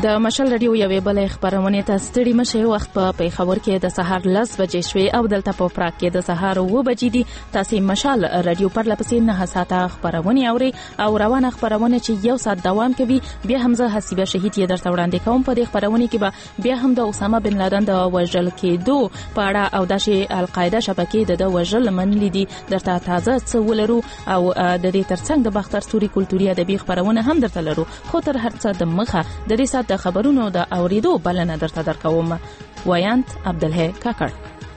د مشال رادیو یوې بلې خبرونه ته ستړي مشه وخت په پیښور کې د سهار 10 بجې شوې او دلته په پراګ کې د سهار 9 بجې دي. تاسو مشال رادیو پر لپسې نه ساته خبرونه اوري او روانه خبرونه چې یو ساعت دوام کوي. بیا حمزه حسیبه شهید یې درته وړاندې کوم. په دې خبرونه کې به بیا هم د اسامه بن لادن د وژل کېدو په اړه او د القاعده شبکې د وژل منلي دي درته تازه څه ولرو او د دې ترڅنګ د باختر ستوري کلتوري ادبي خبرونه هم درته لرو. خو تر هر څه د مخه د دې د خبرونو د اوریدو بلنه درته درکوم. وایانت عبدالحی کاکړ.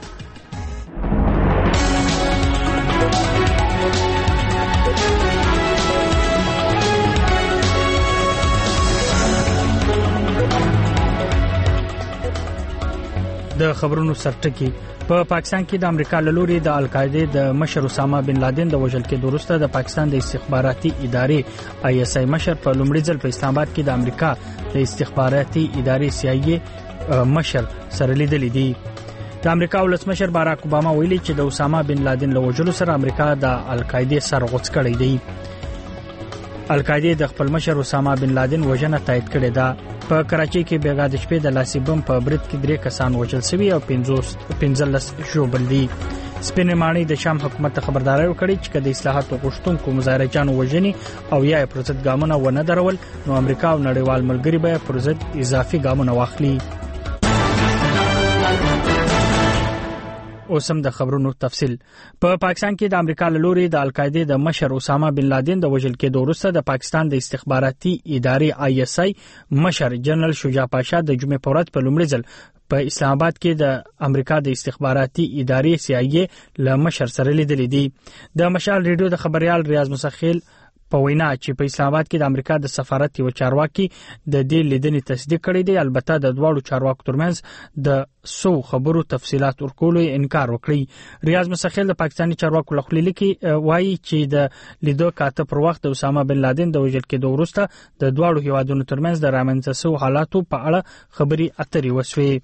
د خبرونو سرټکی په پاکستان کې د امریکا له لوري د القاعده د مشر اسامه بن لادن د وژل کېدو وروسته د پاکستان د استخباراتي ادارې ISI مشر په لومړي ځل په اسلام آباد کې د امریکا د استخباراتي ادارې CIA مشر سره لیدل دي. د امریکا ولسمشر باراک اوباما ویلي چې د اسامه بن لادن له وژلو سره امریکا د القاعده سر غوڅ کړی دی. القاعده د خپل مشر اسامه بن لادن وژنه تایید کړې ده. په کراچۍ کې بیګا د شپې د لاسي بم په برید کې 3 کسان وژل شوي او 15 ژوبل دي. سپینې ماڼۍ د شام حکومت خبرداري ورکړې چې د اصلاحاتو غوښتونکو مظاهرچیانو وژنې او یا پر ضد ګامونه ونه درول نو امریکا او نړیوال ملګری به پر ضد اضافي ګامونه واخلي. اوسم د خبرونو تفصیل. په پاکستان کې د امریکا له لوري د القاعده د مشر اسامه بن لادن د وژل کېدو وروسته د پاکستان د استخباراتي ادارې ISI مشر جنرال شجاع پاشا د جمعې په ورځ په لومړي ځل په اسلام آباد کې د امریکا د استخباراتي ادارې CIA له مشر سره لیدل دي. د مشال ریډیو د خبريال ریاض مسخیل په وینا چې په اسلام آباد کې د امریکا د سفارت یو چارواکي د دې لیدنې تصدیق کړی دی. البته د دواړو چارواکو ترمنځ د سو خبرو تفصيلات ورکولو انکار وکړي. ریاض مسخیل د پاکستاني چارواکو لخوا لیکي وایي چې د لیدو کاته پر وخت د اسامه بن لادن د وژل کېدو وروسته د دواړو هیوادونو ترمنځ د رامنځته شو حالاتو په اړه خبري اترې وشوي.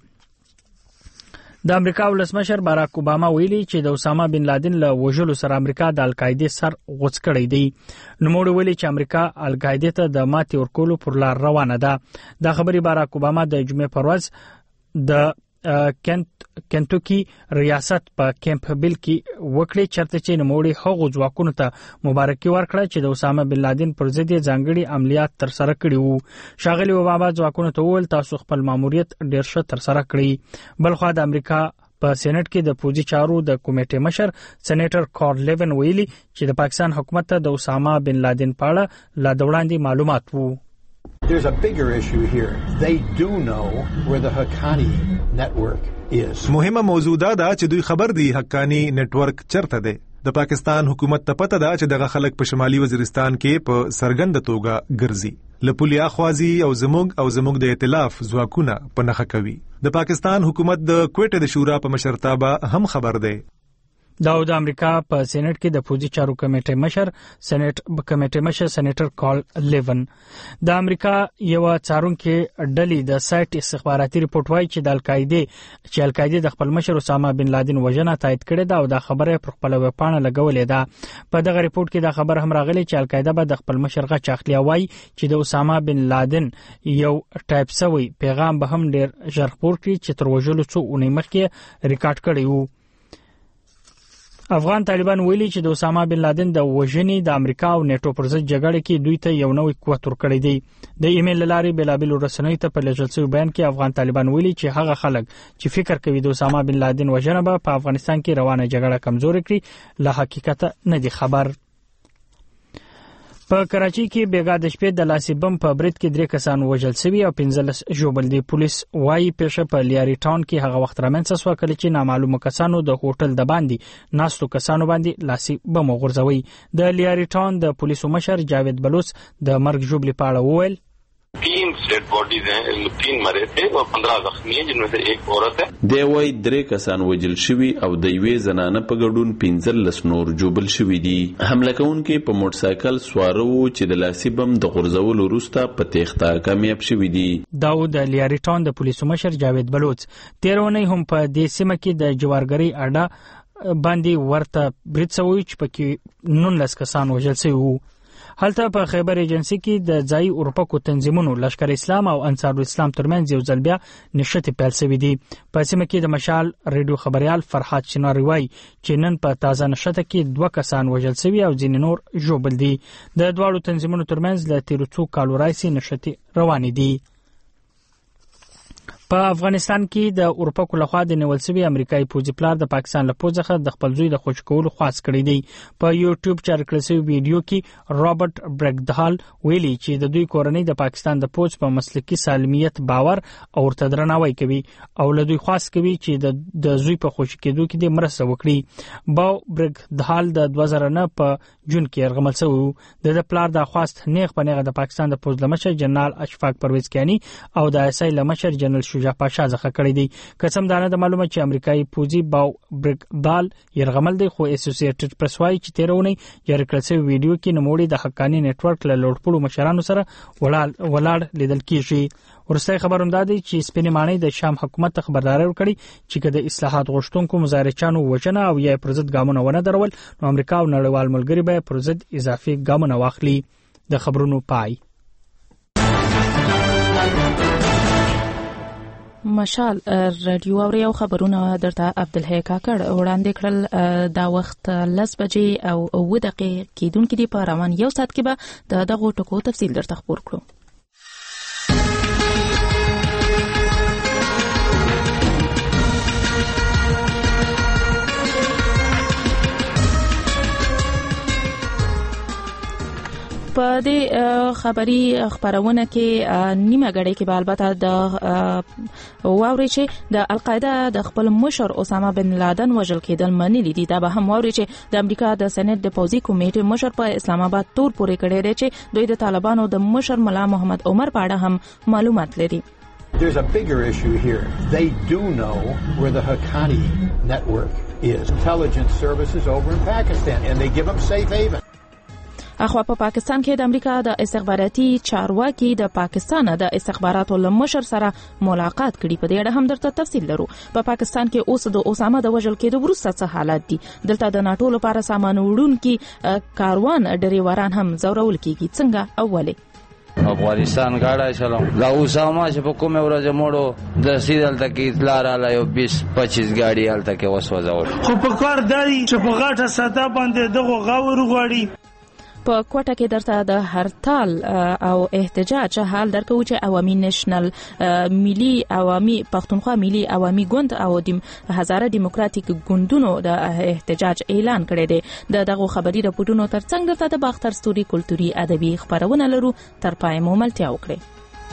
د امریکا ولسمشر باراک اوباما ویلي چې د اسامه بن لادن له وژلو سره امریکا د القاعده سر غوڅ کړی دی. نوموړي ویلي چې امریکا القاعده ته د ماتې ورکولو پر لار روانه ده. دا خبري باراک اوباما د جمعې پر ورځ د کنټوکی ریاست په کیمپ بیل کې وکړي چرته چې نوموړي هغو ځواکونو ته مبارکي ورکړه چې د اسامه بن لادن پر ضد ځانګړي عملیات تر سره کړي وو. شاغلي اوباما ځواکونو ته وویل تاسو خپل ماموریت ډیر ښه تر سره کړی. بلخو د امریکا په سېنات کې د پوزي چارو د کمیټې مشر سېنیټر کارل لیون ویلي چې د پاکستان حکومت ته د اسامه بن لادن په اړه لا وړاندې معلومات وو. There's a bigger issue here. They do know where the Haqqani network is. مهمه موضوع دا چې دوی خبر دي حقانی نتورک چرته ده. د پاکستان حکومت ته پته ده چې دغه خلک په شمالي وزیرستان کې په سرګند توګه ګرځي. لپولیا خوازي او زموږ د ائتلاف ځواکونه په نخښه کوي. د پاکستان حکومت د کوټه د شورا په مشرتابه هم خبر ده. د امریکا په سېنات کې د پوزي چارو کمیټې مشر سېنیټر کارل لیون د امریکا یو څارونکو ډلې د سایت استخباراتي ریپورت وايي چې القاعده د خپل مشر اسامه بن لادن وژنه تایید کړې ده او دا خبره پر خپل وپاڼه لګولې ده. په دغه ریپورت کې دا خبر هم راغلی چې القاعده به د خپل مشر غچ اخلي او وايي چې د اسامه بن لادن یو ټایپ سوی پیغام به هم ډیر ژر خپور کړي چې تر وژلو څو اونۍ مخکې ریکارډ کړی وو. افغان طالبان ویلي چې د اسامه بن لادن د وژنې د امریکا او نیټو پر ضد جګړه کې دوی ته یو نوې قوت ورکړی دی. د ایمیل لارې بلابل رسنیو ته په لېږل شوی بیان کې افغان طالبان ویلي چې هغه خلک چې فکر کوي د اسامه بن لادن وژنه به په افغانستان کې روانه جګړه کمزوري کړي له حقیقت نه دي خبر. په کراچۍ کې بیګا د شپې د لاسي بم په برید کې 3 کسان وژل شوي او 15 ژوبل دي. پولیس وايي پیښه په لیاري ټاون کې هغه وخت رامنځته شوه کله چې نامعلومه کسانو د هوټل د باندې ناستو کسانو باندې لاسي بم وغورځوي. د لیاري ټاون د پولیسو مشر جاوید بلوچ د مرګ ژوبلې په اړه وویل 3 dead bodies हैं, 3 मरे थे और 15 जख्मी हैं जिनमें से एक औरत है. دی وای 3 کسان وژل شوي او د یوې زنانه په ګډون 15 نور جوبل شوي دي. حمله کوونکي په موټر سایکل سواره وو چې د لاسي بم د غورځولو وروسته په تېښته کامیاب شوي دي. داود لیاري ټاون د پولیسو مشر جاوید بلوچ 13 اونۍ هم په دې سیمه کې د جوارګرۍ اډه باندې ورته برید شوی چې پکې 19 کسان وژل شوي وو. هلته په خیبر ایجنسی کې د ځای اورپکو تنظیمونو لشکر اسلام او انصار الاسلام ترمنځ یو ځل بیا نشټې پیل شوې دي. په سیمه کې د مشال ریډیو خبريال فرحات شنواری وایي چې نن په تازه نشټه کې 2 کسان وژل شوي او ځینې نور ژوبل دي. د دواړو تنظیمونو ترمنځ له تیرو څو کالو راهیسې نشټې روانې دي. په افغانستان کې د اورپکو لخوا د نیول شوی امریکایي پوځي پلار د پاکستان له پوځ څخه د خپل زوی د خوشی کولو خواست کړی دی. په یوټیوب چینل کې شوی ویډیو کې رابرټ برګدهال ویلي چې د دوی کورنۍ د پاکستان د پوځ په مسلکي سالمیت باور او ورته درناوی کوي او له دوی خواست کوي چې د زوی په خوشی کېدو کې د مرسته وکړي. باو برګدهال د 2009 په جون کې ارغمل شو. د پلار د خواست نیغ په نیغه د پاکستان د پوځ لمشر جنرال اشفاق پرویز کیانی او د ایس ای لمشر جنرال شجاع پاشا ځخه کړی دی. قسم دانه د معلومه چې امریکایي پوځي باو برګدال يرغمل دی خو اسوسییټډ پریس وايي چې تیرونه جاری کړل شوی ویډیو کې نموړي د حقانی نتورک له لوړپوړو مشرانو سره ولاړ لیدل کیږي. ورسته خبروم دادی چې سپینې معنی د شام حکومت خبرداري ورکړي چې د اصلاحات غوښتونکو مظاهرچانو وژنه او یا پرزید ګامونه ونه درول نو امریکا او نړیوال ملګری به پرزید اضافي ګامونه واخلي. د خبرونو پای مشال رادیو او خبرونه درته عبدالحی کاکړ وړاندې کړل. دا وخت 10 بجې او 9 دقیقې کېدونکې دي. په روان یو ساعت کې به دغه ټکو تفصیل درته خبر کړو. په دې خبري خبرونه کې نیمه غړې کې به البته د واوري چې د القاعده د خپل مشر اسامه بن لادن وژل کېدل منلي دي. دا به هم واوري چې د امریکا د سېنات د پوځي کمیټې مشر په اسلام آباد تور پورې کړی دی چې دوی د طالبانو د مشر ملا محمد عمر په اړه هم معلومات لري. There's a bigger issue here. They do know where the Haqqani network is. Intelligence services over in Pakistan and they give them safe haven. اخوا په پاکستان کې د امریکا د استخباراتي چارواکي د پاکستان د استخباراتو لمشر سره ملاقات کړي. په دې اړه هم درته تفصیل لرو. په پاکستان کې اوس د اسامه د وژل کېدو وروسته څه حالات دي؟ دلته د ناټو لپاره سامان وړونکي کاروان ډریوران هم زورول کیږي. څنګه اوله افغانستان غاړه شلم دا اسامه چې په کومه ورځ موړو د سیدل تک اطلاع را یو 20-25 گاډي حالت کې وسوځول خو په کار دی چې په غاټه ساده باندې دغه غاور غواړي. په کوټه کې درته د هرتال او احتجاج حال درکو چې عوامي نېشنل ملي عوامي پښتونخوا ملي عوامي ګوند او د هزاره دیموکراتیک ګوندونو د احتجاج اعلان کړی دی. دغه خبري راپورټونو ترڅنګ درته د باختر ستوري کلتوري ادبي خبرونه لرو. تر پای مو ملتیا وکړئ.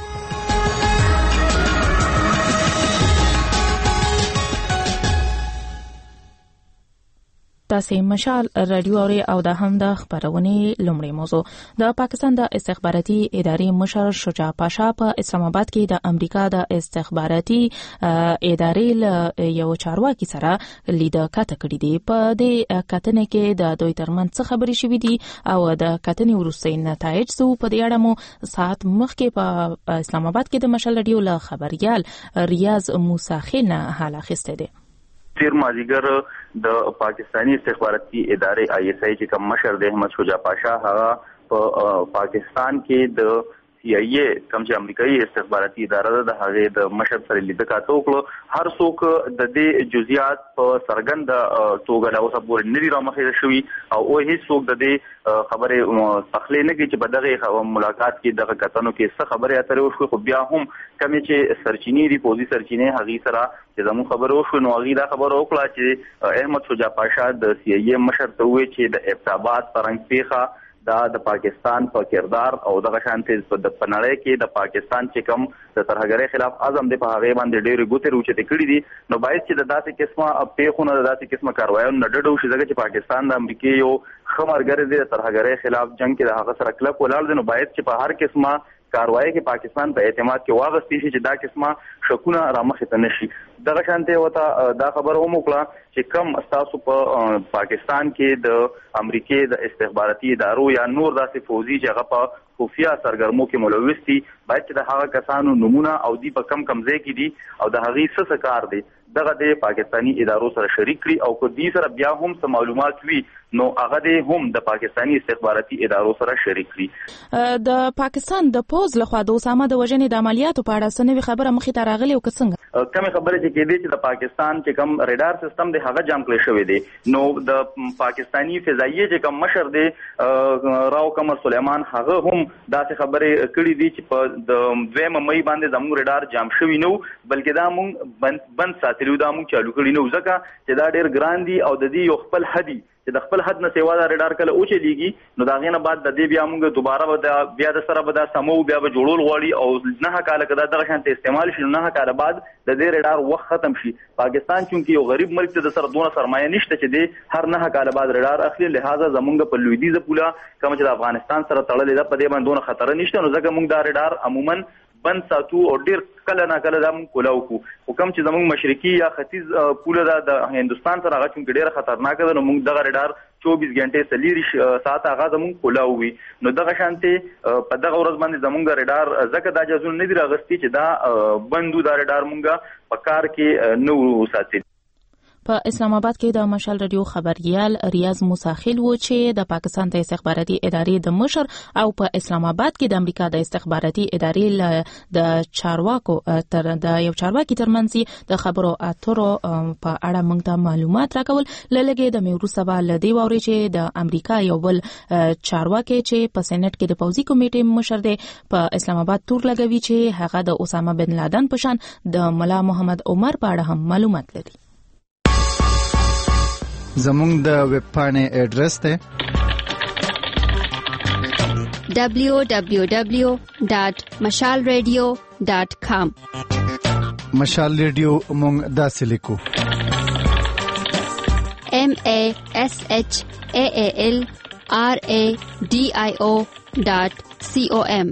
تاسو مشال رادیو او د هم د خبرونه لومړی موضوع د پاکستان د استخباراتي ادارې مشر شجاع پاشا په اسلام آباد کې د امریکا د استخباراتي ادارې یو چارواکي سره لید کاته کړی دی. په دې کتنې کې د دوی ترمنځ څه خبرې شوې دي او د کتنې وروستي نتایج څه په دې اړه مو ساعت مخکې په اسلام آباد کې د مشال رادیو له خبريال ریاض موسی خان حاله خسته دي. تیر مازیګر د پاکستانی استخباراتي ادارې آی ایس آی چې کوم مشر د احمد شجاع پاشا هغه په پاکستان کې د سی آی ای کوم چې امریکایي استخباراتي اداره ده د هغه د مشر سره لیدل کاته وکړو. هر څوک د دې جزئیات په سرګند توګه لا اوسه پورې نری رامخې شوی او هیڅ څوک د دې خبره تخلې نه کوي چې په دغه ملاقات کې دغه کتنو کې څه خبره اترې وشو. خو بیا هم کمی چې سرچینی دی پوزي سرچینه هغه سره چې زمو خبرو وشو نو هغه دا خبره وکړه چې احمد شجاع پاشا د سی آی ای مشر ته وی چې د ابتابات پرنګ پیخه دا د پاکستان په کردار او دغه شانتي په نړۍ کې د پاکستان چې کوم د ترهګرۍ خلاف اعظم د په هغه باندې ډېر ګوتې روچته کړې دي نو باید چې د داسې قسمه پیښونه د داسې قسمه کاروایانو نه ډډو شي چې پاکستان د امریکای یو خمرګر دی د ترهګرۍ خلاف جنگ کې د هغه سره کلک ولاړ دي نو باید چې په هر قسمه کاروایی کې پاکستان په اعتماد کې واغستې شي چې دا قسمه شکونه رامخې ته نشي. دغه شانته وته دا خبر هم وکړه چې کم تاسو په پاکستان کې د امریکای د استخباراتي ادارو یا نور داسې فوجي چې هغه په خفیا سرګرمو کې ملوث دي باید چې د هغه کسانو نمونه او دی په کم ځای کې دي او د هغې څه کار دی دغه د پاکستانی ادارو سره شریک کړي او کو دې سره بیا هم څه معلومات وي نو هغه د هم د پاکستانی استخباراتي ادارو سره شریک کړي. د پاکستان د پوز لخوا د اسامه د وژنې د عملیاتو په اړه څه نوې خبره مخې ته راغلې او څنګه کومه خبره چې کېدې چې د پاکستان چې کوم ریډار سیستم دی هغه جام کړی شوی دی نو د پاکستانی فضائیه چې کوم مشر دی راو قمر سلیمان هغه هم داسې خبره کړې دي چې په د 2 مې باندې زموږ ریډار جام شوی نو بلکې دا مونږ بند ساتلو دا مونږ چالو کړی نو ځکه چې دا ډېر ګران دي او د دې یو خپل حد چې د خپل حد نه سیوا دا ریډار کله او چلیږي نو دا غینه بعد د دې بیا موږ دوباره بیا د سره به دا سمو بیا به جوړول غواړي او نه کاله کدا دغه شانت استعمال شي نه کاله بعد د دې ریډار وخت ختم شي. پاکستان چونکی یو غریب ملک ته د سره دونه سرمایه نشته چې د هر نه کاله بعد ریډار اخلي لہذا زمونږ په لویدیزه پوله کوم چې د افغانستان سره تړلې ده په دې باندې دونه خطر نشته نو ځکه موږ دا ریډار عموما بند ساتو او ډیر کله نه کله دا مونږ کولاو کو حکم چې زموږ مشرقي یا ختیځ پوله دا د هندستان سره هغه چې ډیر خطرناک ده نو موږ دغه ریډار 24 غنټې سلیری ساعت هغه زموږ کولاو وي نو دغه شانته په دغه ورځ باندې زموږ ریډار ځکه دا جزون نه دی راغستی چې دا بندو دا ریډار مونږه په کار کې نو ساتي. په اسلام آباد کې د مشال رادیو خبريال ریاض موساخیل و چې د پاکستان د استخباراتي ادارې د مشر او په اسلام آباد کې د امریکا د استخباراتي ادارې د چارواکو د یو چارواکي ترمنځ د خبرو اترو په اړه موږ ته معلومات راکول لږه د میورو سبا لدی ووري چې د امریکا یو بل چارواکي چې په سېنات کې د پوزي کمیټې مشر دی په اسلام آباد تور لګوي چې هغه د اسامه بن لادن په شان د ملا محمد عمر په اړه هم معلومات لري. زمونږ د ویب پاڼې ایډریس دی www.mashalradio.com مشال ریډیو مونږ داسې لیکو MASHALRADIO.com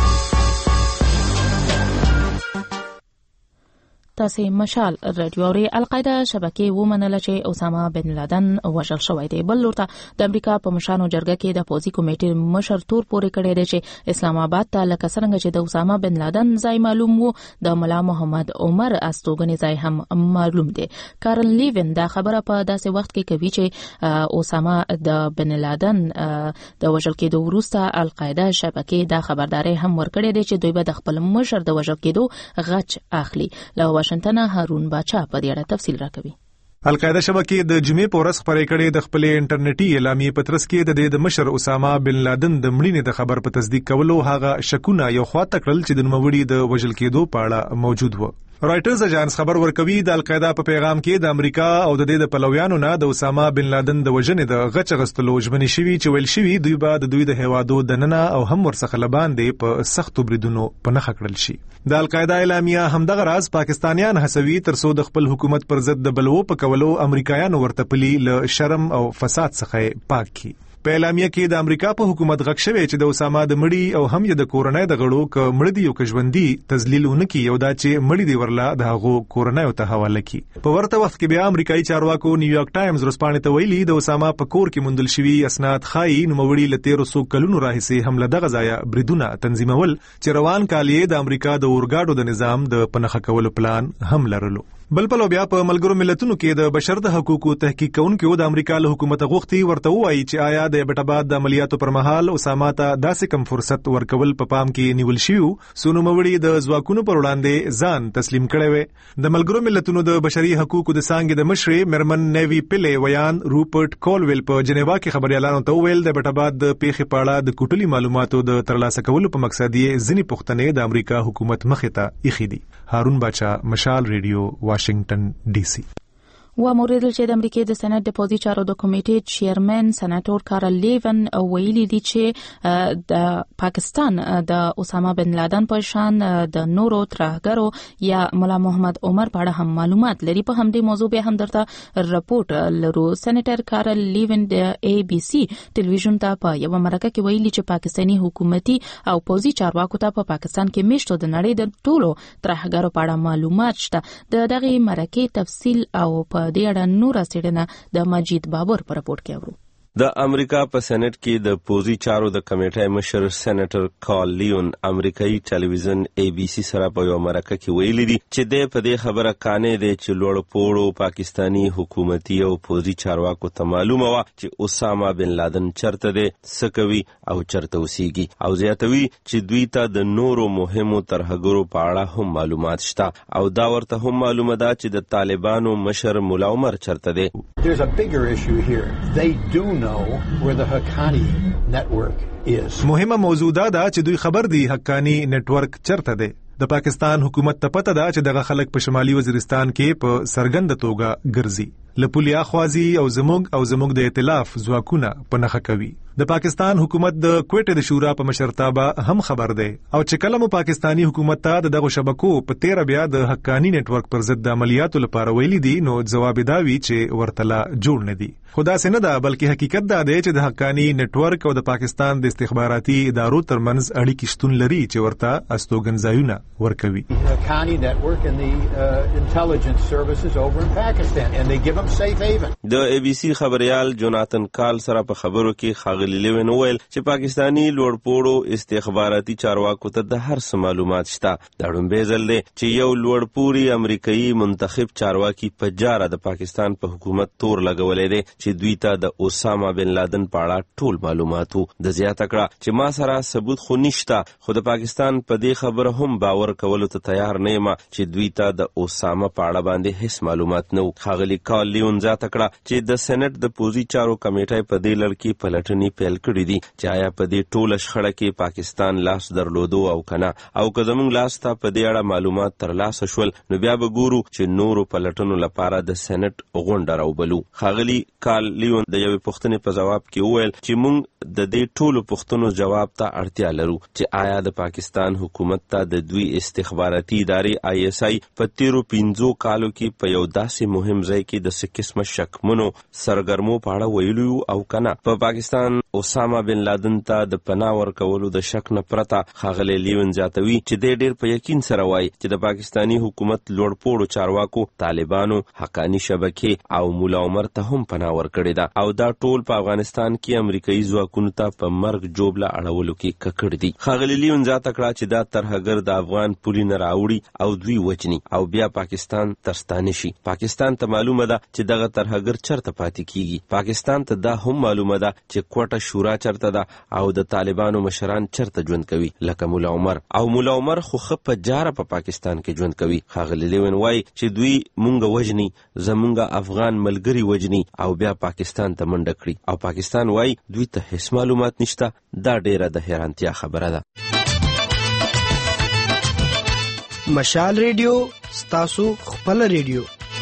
تاسو مشال رادیو اوري القاعده شبکې ومنل چې اسامه بن لادن وژل شوی دی. بل لورته د امریکا په مشانو جرګه کې د پوزي کمیټې مشر تور پورې کړی دی چې اسلام آباد ته لکه څنګه چې د اسامه بن لادن ځای معلوم وو د ملا محمد عمر استوګنې ځای هم معلوم دی. کارل لیون دا خبره په داسې وخت کې کوي چې اسامه د بن لادن د وژل کېدو وروسته القاعده شبکې دا خبرداري هم ورکړې دی چې دوی به د خپل مشر د وژل کېدو غچ اخلي. له واشنگټن هارون باچا په دې اړه تفصیل راکوي. القاعده شبکې د جمعې په ورځ خبرې کړې د خپل انټرنیټي اعلامیې په ترڅ کې د مشر اسامه بن لادن د مړینې د خبر په تصدیق کولو هغه شکونه یو خواته کړل چې د نوموړي د وژل کېدو په اړه موجود و. رائټرز اژانس خبر ورکوي د القاعده په پیغام کې د امریکا او د پلویانو نه د اسامه بن لادن د وژنې د غچ غستلو ژمنې شوي چې ویل شوي دوی به د دوی د هوادو دننه او هم ورڅخه لباندې په سختو بریدونو په نخښه کړل شي. د القاعده اعلامیه همدغه راز پاکستانیان هڅوي ترڅو د خپل حکومت پر ضد د بلوو په کولو امریکایانو ورته پلي له شرم او فساد څخه پاک کړي. په اعلامیه کې د امریکا په حکومت غږ شوی چې د اسامه د مړی او هم د کورنۍ د غړو ک مړ دی او ک ژوندۍ تذلیلونه کی یو دا چې مړی دی ورلا د هغو کورنۍ ته حواله کی. په ورته وخت کې بیا امریکایي چارواکو نیویارک ټایمز ورسپانې ته ویلي د اسامه په کور کې مندل شوی اسناد خای نوموړي لته 1300 کلونو راهیسې حمله دغه ځای بریدونه تنظیمول چې روان کال یې د امریکا د اورګاډو د نظام د پنخه کولو پلان هم لرلو. بل په بیا په ملګرو ملتونو کې د بشر د حقوقو تحقیق کوونکو د امریکا له حکومت غوښتي ورته وایي چې آیا د بیټاباد د عملیاتو پر مهال اسامه ته داسې کم فرصت ورکول په پام کې نیول شوی سونو موړي د ځواکونو پر وړاندې ځان تسلیم کړي وي. د ملګرو ملتونو د بشري حقوقو د څنګه د مشر مرمن نیوی پله ویان روپرټ کولویل په جنیوا کې خبريالانو ته ویل د بیټاباد د پیښې په اړه د کوټلي معلوماتو د ترلاسه کولو په مقصد یې ځنی پښتنې د امریکا حکومت مخې ته ایښې دي. هارون باچا مشال ریډیو واشنگټن ډي سي. و موریدل چې د امریکای د سېنات د پوزي چارو د کمیټې چیرمن سېناتور کارل لیون ویلي دي چې د پاکستان د اسامه بن لادن په شان د نورو ترهګرو یا مولا محمد عمر په اړه هم معلومات لري. په همدې موضوع به هم درته رپورټ لرو. سېناتور کارل لیون د ABC ټلویزیون ته په یو مرکه کې ویلي چې پاکستاني حکومتي او پوزي چارواکو ته په پاکستان کې میشتو د نړۍ د ټولو ترهګرو په اړه معلومات شته. دغه مرکه تفصیل او په دې اړه نور څېړنه د مجید بابر په رپورټ کې اورو. د امریکا په سېنات کې د پوزي چارو د کمیټې مشر سېنیټر کارل لیون امریکایي ټلویزیون ABC سره په یو مرکه کې ویلي دي چې د په دې خبره کانې دي چې لوړ پوړو پاکستانی حکومتي او پوزي چارواکو ته معلومه و چې اسامه بن لادن چرته دي سکوي او چرته اوسيږي او زیاتوي چې دوی ته د نورو مهمو ترهګرو په اړه هم معلومات شته او دا ورته هم معلومه ده چې د طالبانو مشر مولا عمر چرته دي. There's a bigger issue here. They do know where the Haqqani network is. مهمه موضوع ده چې دوی خبر دي حقانی نتورک چرته دی. د پاکستان حکومت ته پته ده چې دغه خلک په شمالي وزیرستان کې په سرګند توګه ګرځي. لپولیا خوازي او زموږ د ائتلاف ځواکونه په نخښه کوي. د پاکستان حکومت د کوټې د شورا په مشرتابه هم خبر دی او چې کله مو پاکستانی حکومت ته دغه شبکو په 13 بیا د حقانی نتورک پر ضد عملیاتو لپاره ویلي دي نو جواب داوي چې ورتلا جوړ نه دي. خدا سينه ده بلکې حقیقت دا دی چې د حقانی نتورک او د پاکستان د استخباراتي ادارو ترمنځ اړیکې شتون لري چې ورته استوګنځایونه ورکوي. Haqqani network and the intelligence services over in Pakistan and they give them safe haven. د ABC خبريال جوناتن کال سره په خبرو کې خاغلی لیون ویل چې پاکستانی لوړپوړو استخباراتي چارواکو ته د هر څه معلومات شته. دا ډومبه ځل دی چې یو لوړپوړي امریکایي منتخب چارواکي په جاره د پاکستان په حکومت تور لګولې دی چې دوی ته د اسامه بن لادن په اړه ټول معلوماتو د زیاته کړه چې ما سره ثبوت خو نشته خو د پاکستان په دې خبره هم باور کولو ته تیار نه یم چې دوی ته د اسامه په اړه باندې هیڅ معلومات نه و. خاغلی کال لیون زیاته کړه چې د سېنات د پوزي چارو کمیټې په دې لړ کې پلټنې پیل کړې دي چې آیا په دې ټوله شخړه کې پاکستان لاس درلودو او کنه او که زموږ لاس ته په دې اړه معلومات ترلاسه شول نو بیا به ګورو چې نورو پلټنو لپاره د سېنات غونډه راوبلو. خاغلی کال لیون د یوې پوښتنې په جواب کې وویل چې موږ د دې ټولو پوښتنو جواب ته اړتیا لرو چې آیا د پاکستان حکومت ته د دوی استخباراتي ادارې ISI په تیرو 15 کالو کې په یو داسې مهم ځای کې د څه قسمه شکمنو سرګرمو په اړه ویلو او کنه. په پاکستان اسامه بن لادن ته د پناه ورکولو د شک نه پرته خاغلی لیون زیاتوي چې د ډیر په یقین سره وایي چې د پاکستانی حکومت لوړپوړو چارواکو طالبانو حقانی شبکې او مولا عمر ته هم پناه ورکړې ده او دا ټول په افغانستان کې امریکایي ځواکونو ته په مرګ جوړه اړولو کې ککړ دي. خاغلی لیون زیاته کړه چې دا ترهګر د افغان پولی نه راوړي او دوی وجني او بیا پاکستان ترستانه شي. پاکستان ته معلومه ده چې دغه ترهګر چرته پاتې کیږي. پاکستان ته دا هم معلومه ده چې کوټه شورا چرته ده او د طالبانو مشران چرته ژوند کوي لکه مولا عمر او مولا عمر خو خپ جاره په پاکستان کې ژوند کوي. خاغلی لیون وای چې دوی مونږ وجني زمونږ افغان ملګری وجني او بیا پاکستان ته منډه کړي او پاکستان وای دوی ته هیڅ معلومات نشته. دا ډیره د حیرانتیا خبره ده. مشال ریډیو ستاسو خپل ریډیو.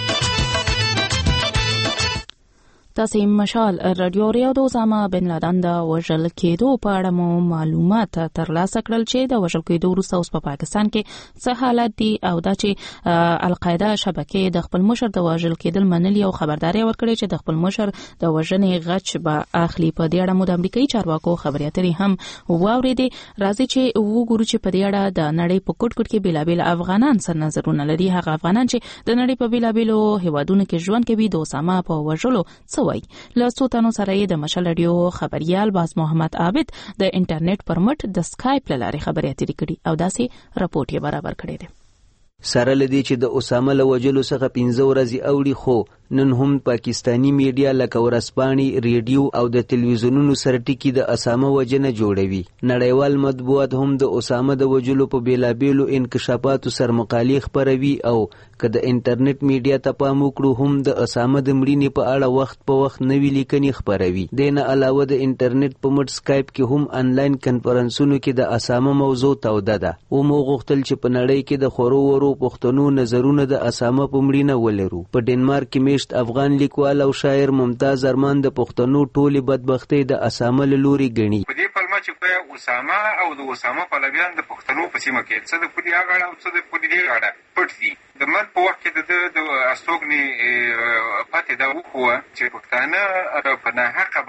تاسو مشال رادیو ریو د اسامه بن لادن د وژل کېدو په اړه مو معلومات ترلاسه کړل چې د وژل کېدو وروسته اوس په پاکستان کې څه حالت دي او دا چې القاعده شبکې د خپل مشر د وژل کېدل منلي او خبرداري ورکړي چې د خپل مشر د وژنې غچ به اخلي. په دې اړه مو د امریکایي چارواکو خبري اترې هم واورېدې. راځي چې وګورو چې په دې اړه د نړۍ په کوټ کوټ کې بیلابل افغانان څه نظرونه لري. هغه افغانان چې د نړۍ په بیلابلو هیوادونو کې ژوند کوي د اسامه په وژلو څه له څوتانو سره د مشال رادیو خبريال باز محمد عابد د انټرنیټ پر مټ د سکایپ لارې خبرې اترې کړي او داسې راپورټ یې برابر کړی دی. سره لدی چې د اسامه له وجلو څخه 15 ورځې اوړي خو نن هم پاکستانی میډیا لکه ورځپاڼې ریډیو او د تلویزیونونو سره ټکی د اسامه وجنه جوړوي. نړیوال مطبوعات هم د اسامه د وجلو په بیلابیلو انکشافاتو سره مقالې خپروي او که د انټرنیټ میډیا ته پام وکړو هم د اسامه د مړینې په اړه وخت په وخت نوې لیکنې خپروي. دینه علاوه د انټرنیټ په مټ سکایپ کې هم انلاین کنفرانسونو کې د اسامه موضوع توده ده. مو غوښتل چې په نړۍ کې د خورو ورو پښتنو نظرونه د اسامه په مړینه ولرو. په ډنمارک کې افغان لیکوال او شاعر ممتاز ارمان د پښتنو ټولي بدبختۍ د اسامه له لوري ګڼي. په دې پلمه چې په اسامه او د اسامه پلویان د پښتنو په سیمه کې څه د پولی اغاړه او څه د پولی دی اغاړه پټ دي. د مرګ په وخت کې د استوګنې پاتې دا وکوه چې پښتانه په ناحقه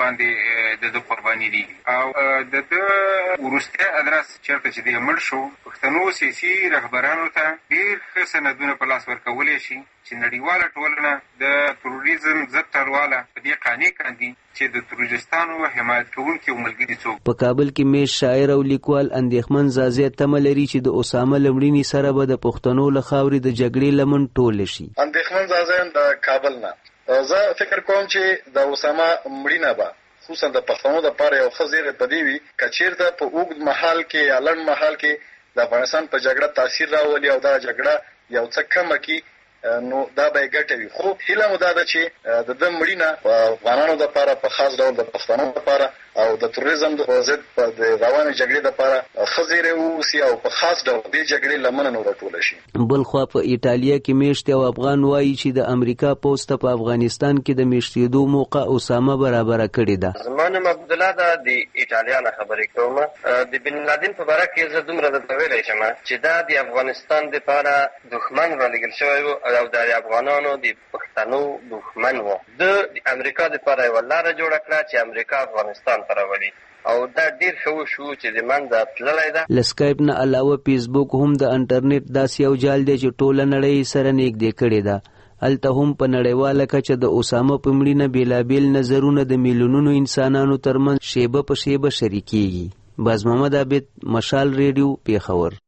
باندې د قرباني دي او د وروسته ادرس چیرته چې د مړ شو پښتنو سیاسي رهبرانو ته ډېر ښه سندونه په لاس ورکولی شي چې نړیواله ټولنه د تروریزم ضد ټلواله په دې قانع کاندي چې د تروریستانو حمایت کوونکي او ملګري څوک. په کابل کې میش شاعر او لیکوال اندېښمن زازیه تمه لري چې د اسامه لمړینې سره به د پښتنو له خاورې د جګړې لمن ټول شي. اندېښمن زازیه د کابل نه زه فکر کوم چې د اسامه مړینه به خصوصا د پښتنو لپاره یو ښه زیری بدی وي که چیرته په اوږد مهال کې یا لنډ مهال کې د افغانستان په جګړه تاثیر راولي او دا جګړه یو څه کمه کړي نو دا به یې ګټه وي. خو هیله مو دا ده چې د ده مړینه په افغانانو لپاره په خاص ډول د پښتنو لپاره او د تروریزم د ضد د روانې جګړې لپاره ښه زیری واوسي او په خاص ډول دې جګړې لمنه نور ټوله شي. بل خوا په ایټالیا کې میشت یو افغان وایي چې د امریکا پوسټ په افغانستان کې د میشتېدو موقع اسامه برابره کړې ده. زما نوم عبدالله ده، د ایټالیا نه خبرې کوم. د بن لادن په باره کې زه دومره درته ویلی شم چې دا د افغانستان دپاره دښمن رالېږل شوی و او د افغانانو د پښتنو دښمن و. د امریکا دپاره یوه لاره جوړه کړه چې امریکا افغانستان ته راولي او دا ډیر ښه شو چې د منځه تللی ده. له سکایپ نه علاوه فیسبوک هم د انټرنیټ داسې یو جال دی چې ټوله نړۍ سره نږدې کړې ده. هلته هم په نړیواله کچه د اسامه په مړینه بېلابېل نظرونه د میلیونونو انسانانو ترمنځ شیبه په شیبه شریکېږي. باز محمد عابد، مشال ریډیو، پیښور.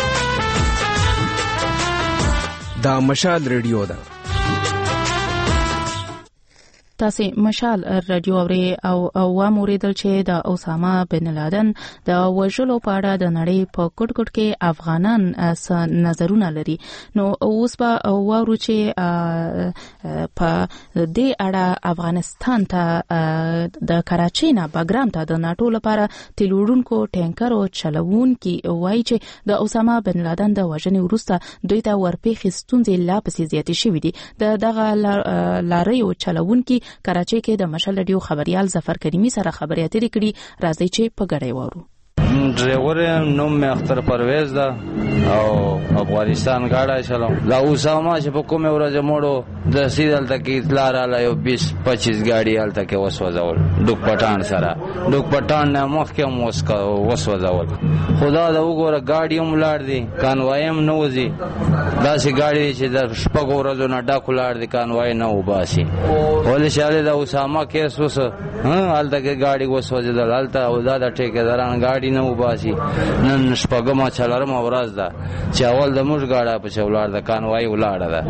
دا مشال ریډیو ده. تاسو مشال رادیو اوري او عوام اوریدل چې د اسامه بن لادن د وژلو په اړه د نړۍ په کوټ کوټ کې افغانان نظرونه لري. نو اوس به وورو چې په دې اړه افغانستان ته د کراچۍ نه باګرام ته د ناتو لپاره تلوړونکو ټینکر او چلوونکي وایي چې د اسامه بن لادن د وژنې وروسته دوی ته ورپېښې ستونزې لا پسې زیاتې شوې دي. دغه لاریو چلوونکي کراچۍ کې د مشال رادیو خبريال ظفر کریمی سره خبرې اترې کړي. راځي چې په ګډه وورو. ډرایور نوم مې اختر پرویز ده او افغانستان غاړه چلوم. دا اسامه چې په کومه ورځ موړو د سیدل تک اطلاع رااله یو 20-25 ګاډي هلته کې وسوځول ډوک پټان سره. ډوک پټان نه مخکې هم وسوځول. خدا دا وګوره ګاډي هم لاړ دي، کانوای هم نه وځي. داسې ګاډي چې د شپږو ورځو نه ډاکو لاړ دي، کانوای نه وباسي. ولې چې د اسامه کیس وس هلته کې ګاډي وسوځېدل هلته او دا د ټیکداران ګاډي نه وباسي. نن شپږمه څلورمه ورځ ده چې اول د موږ ګاډه پسې ولاړ ده، کانوای ولاړه ده.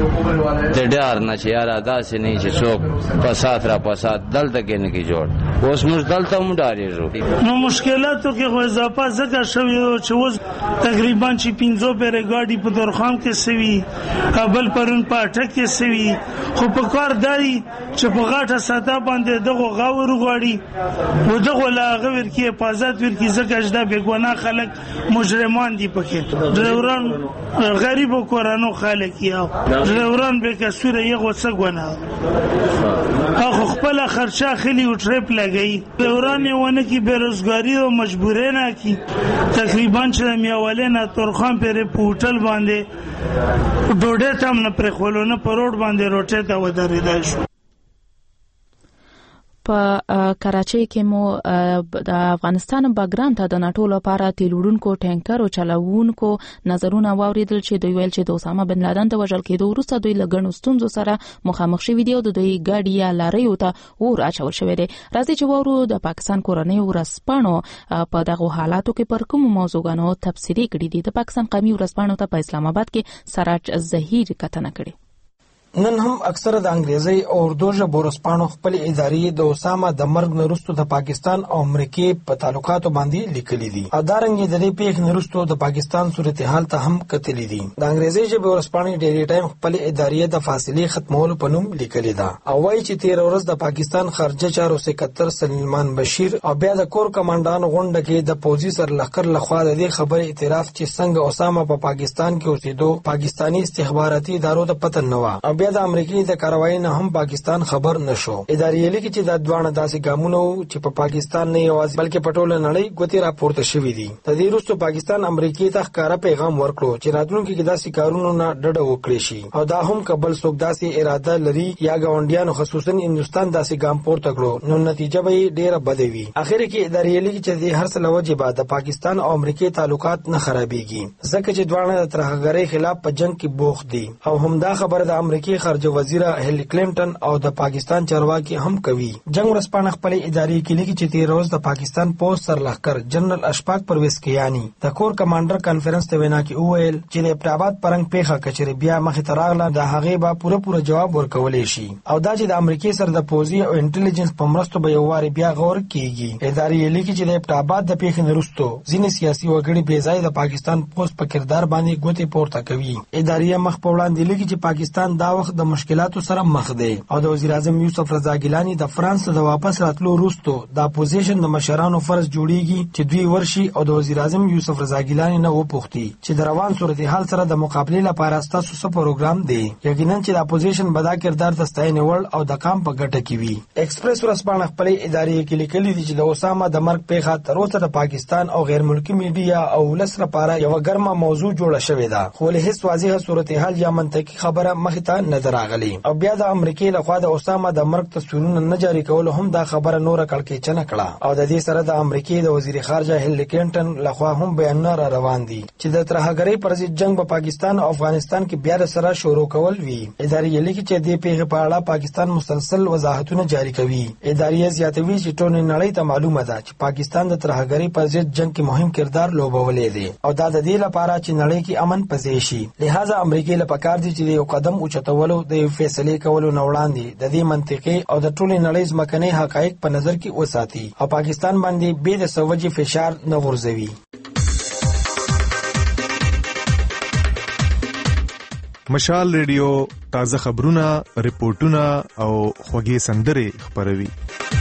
د ډار نه چې یاره داسې نه چې څوک فساد را فساد دلته کې نه کې جوړ. اوس موږ دلته هم ډارېږو. نو مشکلاتو کې خو اضافه ځکه شوې ده چې اوس تقریبا چې 15 پیرې ګاډي په درخان کې سوي، کابل پرون په اټک کې سوي. خو په کار دی چې په غاټه ساده باندې دغه غاور غواړي و دغه لاغه ورکی حفاظت ورکی ځکه چې دا بېګناه خلک مجرمان دي پکې. ډرایوران غریب او کورانو خلک یا ډرایوران به کسوره یې غوڅه ګونه اخو خپل خرچه خلی او ټریپ لګي. ډرایوران یې ونه کی بیروزګاری او مجبورې نه کی. تقریبا چې میاولنه تورخان پر هوټل باندې ډوډۍ تم نه پر خولونه پر روډ باندې روټه ته ودرېدل شو. په کراچۍ کې مو د افغانستان باګرام ته د ناتو لپاره تلوړونکو ټینکر او چلوونکو نظرونه واوریدل چې دوی ویل چې د اسامه بن لادن د وژل کېدو وروسته دوی له ګڼو ستونزو سره مخامخ شوي دي او د دوی ګاډي یا لاریو ته اور اچول شوی دی. راځي چې وورو د پاکستان کورنۍ ورځپاڼو په دغه حالاتو کې پر کوم موضوعګانو تفسیري کړي دي. د پاکستان قومي ورځپاڼو ته په اسلام آباد کې سراج ظهیر کتنه کړي. نن هم اکثره د انګریزي او اردو ژبو ورځپاڼو خپل ادارې د اسامه د مرګ نه وروسته د پاکستان او امریکې په تعلقاتو باندې لیکلي دي. ادارنګ د دې پیښې نه وروسته د پاکستان صورتحال ته هم کتلي دي. د انګریزي ژبې ورځپاڼې ډیلی ټایم خپل ادارې د فاصلې ختمولو په نوم لیکلي ده او وایي چې 13 ورځ د پاکستان خارجه چارو سکرټر سلیمان بشیر او بیا د کور کمانډان غونډه کې د پوځي سرلښکر لخوا د دې خبرې اعتراف چې څنګه اسامه په پاکستان کې اوسېدو پاکستاني استخباراتي ادارو ته پته نه و. بیا د امریکای د کاروایی نه هم پاکستان خبر نشو. ادارې لیکي چې د دوه داسې ګامونه چې په پاکستان نه یوازې بلکې په ټوله نړۍ ګوتې راپورته شوې دي. د دې وروسته پاکستان امریکای ته ښکارا پیغام ورکړو چې راتلونکي کې داسې کارونو نه ډډه وکړي شي او دا هم کبل څوک داسې اراده لري یا ګاونډیانو خصوصا هندستان داسې ګام پورته کړو نو نتیجه به ډیره بده وي. اخر کې ادارې لیکي چې د هر څه لوجه بعد د پاکستان او امریکای تعلقات نه خرابېږي ځکه چې دوه د ترهګرۍ خلاف په جنگ کې بوخت دي او همدا خبره د امریکای خارجه وزیر هیلری کلینټن او د پاکستان چارواکي هم کوي. جنگ ورسپانه خپل ادارې کې لیکي چې تیر ورځ د پاکستان پوسټ سرلښکر جنرال اشفاق پرویز کیانی د کور کمانډر کانفرنس ته وینا کې وویل چې د ابتابات پرنګ پیخه کچري بیا مخې ته راغله د هغې به پوره جواب ورکولای شي او دا چې د امریکای سره د پوزي او انټيليجنس په مرستو به یو واري بیا غور کیږي. ادارې لیکي چې د ابتابات د پیښې نرستو ځینې سیاسي وګړي بې ځای د پاکستان پوسټ په کردار باندې ګوتې پورته کوي. ادارې مخ په وړاندې لیکي چې پاکستان دا وخت د مشکلاتو سره مخ دی او د وزیر اعظم یوسف رضا ګیلانی د فرانس د واپس راتلو وروسته د اپوزیشن د مشرانو فرض جوړیږي چې دوی ورشي او د وزیر اعظم یوسف رضا ګیلانی نه وپوښتي چې د روان صورتحال سره د مقابله لپاره ستاسو څه پروګرام دی. یقینا چې د اپوزیشن بدا کردار د ستاینې وړ او د قام په ګټه کې وي. ایکسپریس ورسپانه خپل ادارې کې لیکلي دي چې د اسامه د مرګ پیښه تر اوسه د پاکستان او غیر ملکی میډیا او ولس لپاره یو ګرمه موضوع جوړه شوې ده خو له هیڅ واضحه صورتحال یا منطقي خبره مخې ته نه دراغلي او بیا د امریکای لخوا د اسامه د مرګ تصویرونه نه جاری کول هم دا خبره نور کړکېچنه کړه او د دې سره د امریکای د وزیر خارجه هیلری کلینټن لخوا هم بیانونه را روان دي چې د ترهګرۍ پر ضد جنگ په پاکستان او افغانستان کې بیا سره شروع کول وی. ادارې لیکي چې د پیښې په اړه پاکستان مسلسل وضاحتونه جاری کوي. ادارې زیاتوي چې ټول نړۍ ته معلومه ده چې پاکستان د ترهګرۍ پر ضد جنگ کې مهم کردار لوبولې دی او دا د دې لپاره چې نړۍ کې امن پځې شي. لہذا امریکای له پکار دي چې یو قدم اوچتولو د یو فیصله کولو نه وړاندې د دې منطقي او د ټول نړۍ ځمکني حقایق په نظر کې وساتي او پاکستان باندې بې د سوجي فشار نه غورځوي. مشال ریډیو تازه خبرونه، ریپورتونه او خوږې سندرې خبروي.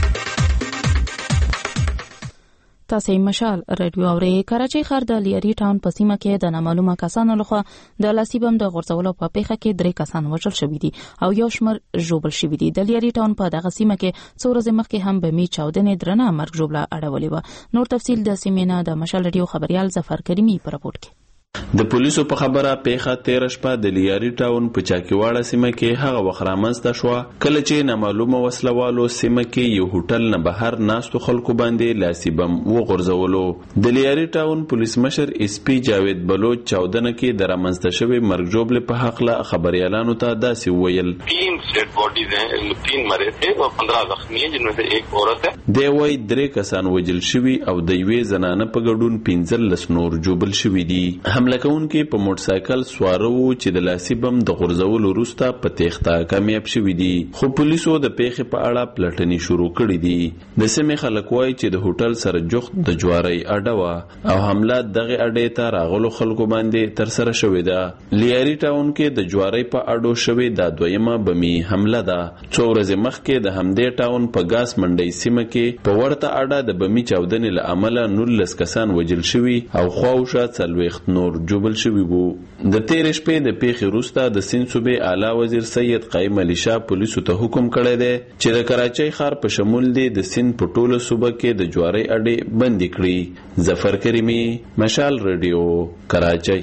تاسو مشال رادیو اورئ. کراچۍ ښار د لیاري ټاون په سیمه کې د نامعلومه کسانو لخوا د لاسي بم د غورځولو په پیښه کې 3 کسان وژل شوي دي او یو شمېر ژوبل شوي دي. د لیاري ټاون په دغه سیمه کې څو ورځې مخکې هم بمي چاودنې درنه مرګ ژوبله اړولې وه. نور تفصیل د سیمې نه د مشال رادیو خبريال ظفر کریمي په راپورټ کې. د پولیسو په خبره پیښه 13 شپه د لیاري ټاون په چاکیواړه سیمه کې هغه وخت رامنځته شوه کله چې نامعلومه وسلوالو سیمه کې یو هوټل نه بهر ناستو خلکو باندې لاسي بم وغورځولو. د لیاري ټاون پولیس مشر اس پی جاوید بلوچ چاودنه کې د رامنځته شوی مرګ ژوبله په حق له خبريالانو ته داسې ویل: 3 ڈیڈ باڈیز ہیں، 3 مرے تھے اور 15 زخمی ہیں جن میں سے ایک عورت ہے. دی وای 3 کسان وژل شوي او د یوې زنانه په ګډون 15 نور ژوبل شوي دي. حمله کوونکي په موټر سایکل سواره وو چې د لاسي بم د غورځولو وروسته په تېښته کامیاب شوي دي خو پولیسو د پیښې په اړه پلټنې شروع کړې دي. د سیمې خلک وایي چې د هوټل سره جوخت د جوارۍ اډه وه او حمله دغه اډې ته راغلو خلکو باندې ترسره شوې ده. لیاري ټاون کې د جوارۍ په اډو شوې دا دویمه بمي حمله ده. څو ورځې مخکې د همدې ټاون په ګاس منډۍ سیمه کې په ورته اډه د بمي چاودنې له امله 19 کسان وژل شوي او خواوشا 40 نور جوبل شوي وو. د تیر شپې د پیښې وروسته د سند صوبې اعلی وزیر سید قایم علي شاه پولیسو ته حکم کړی دی چې د کراچۍ ښار په شمول دی د سند په ټوله صوبه کې د جوارۍ اډې بندي کړي. ظفر کریمي، مشال ریډیو، کراچۍ.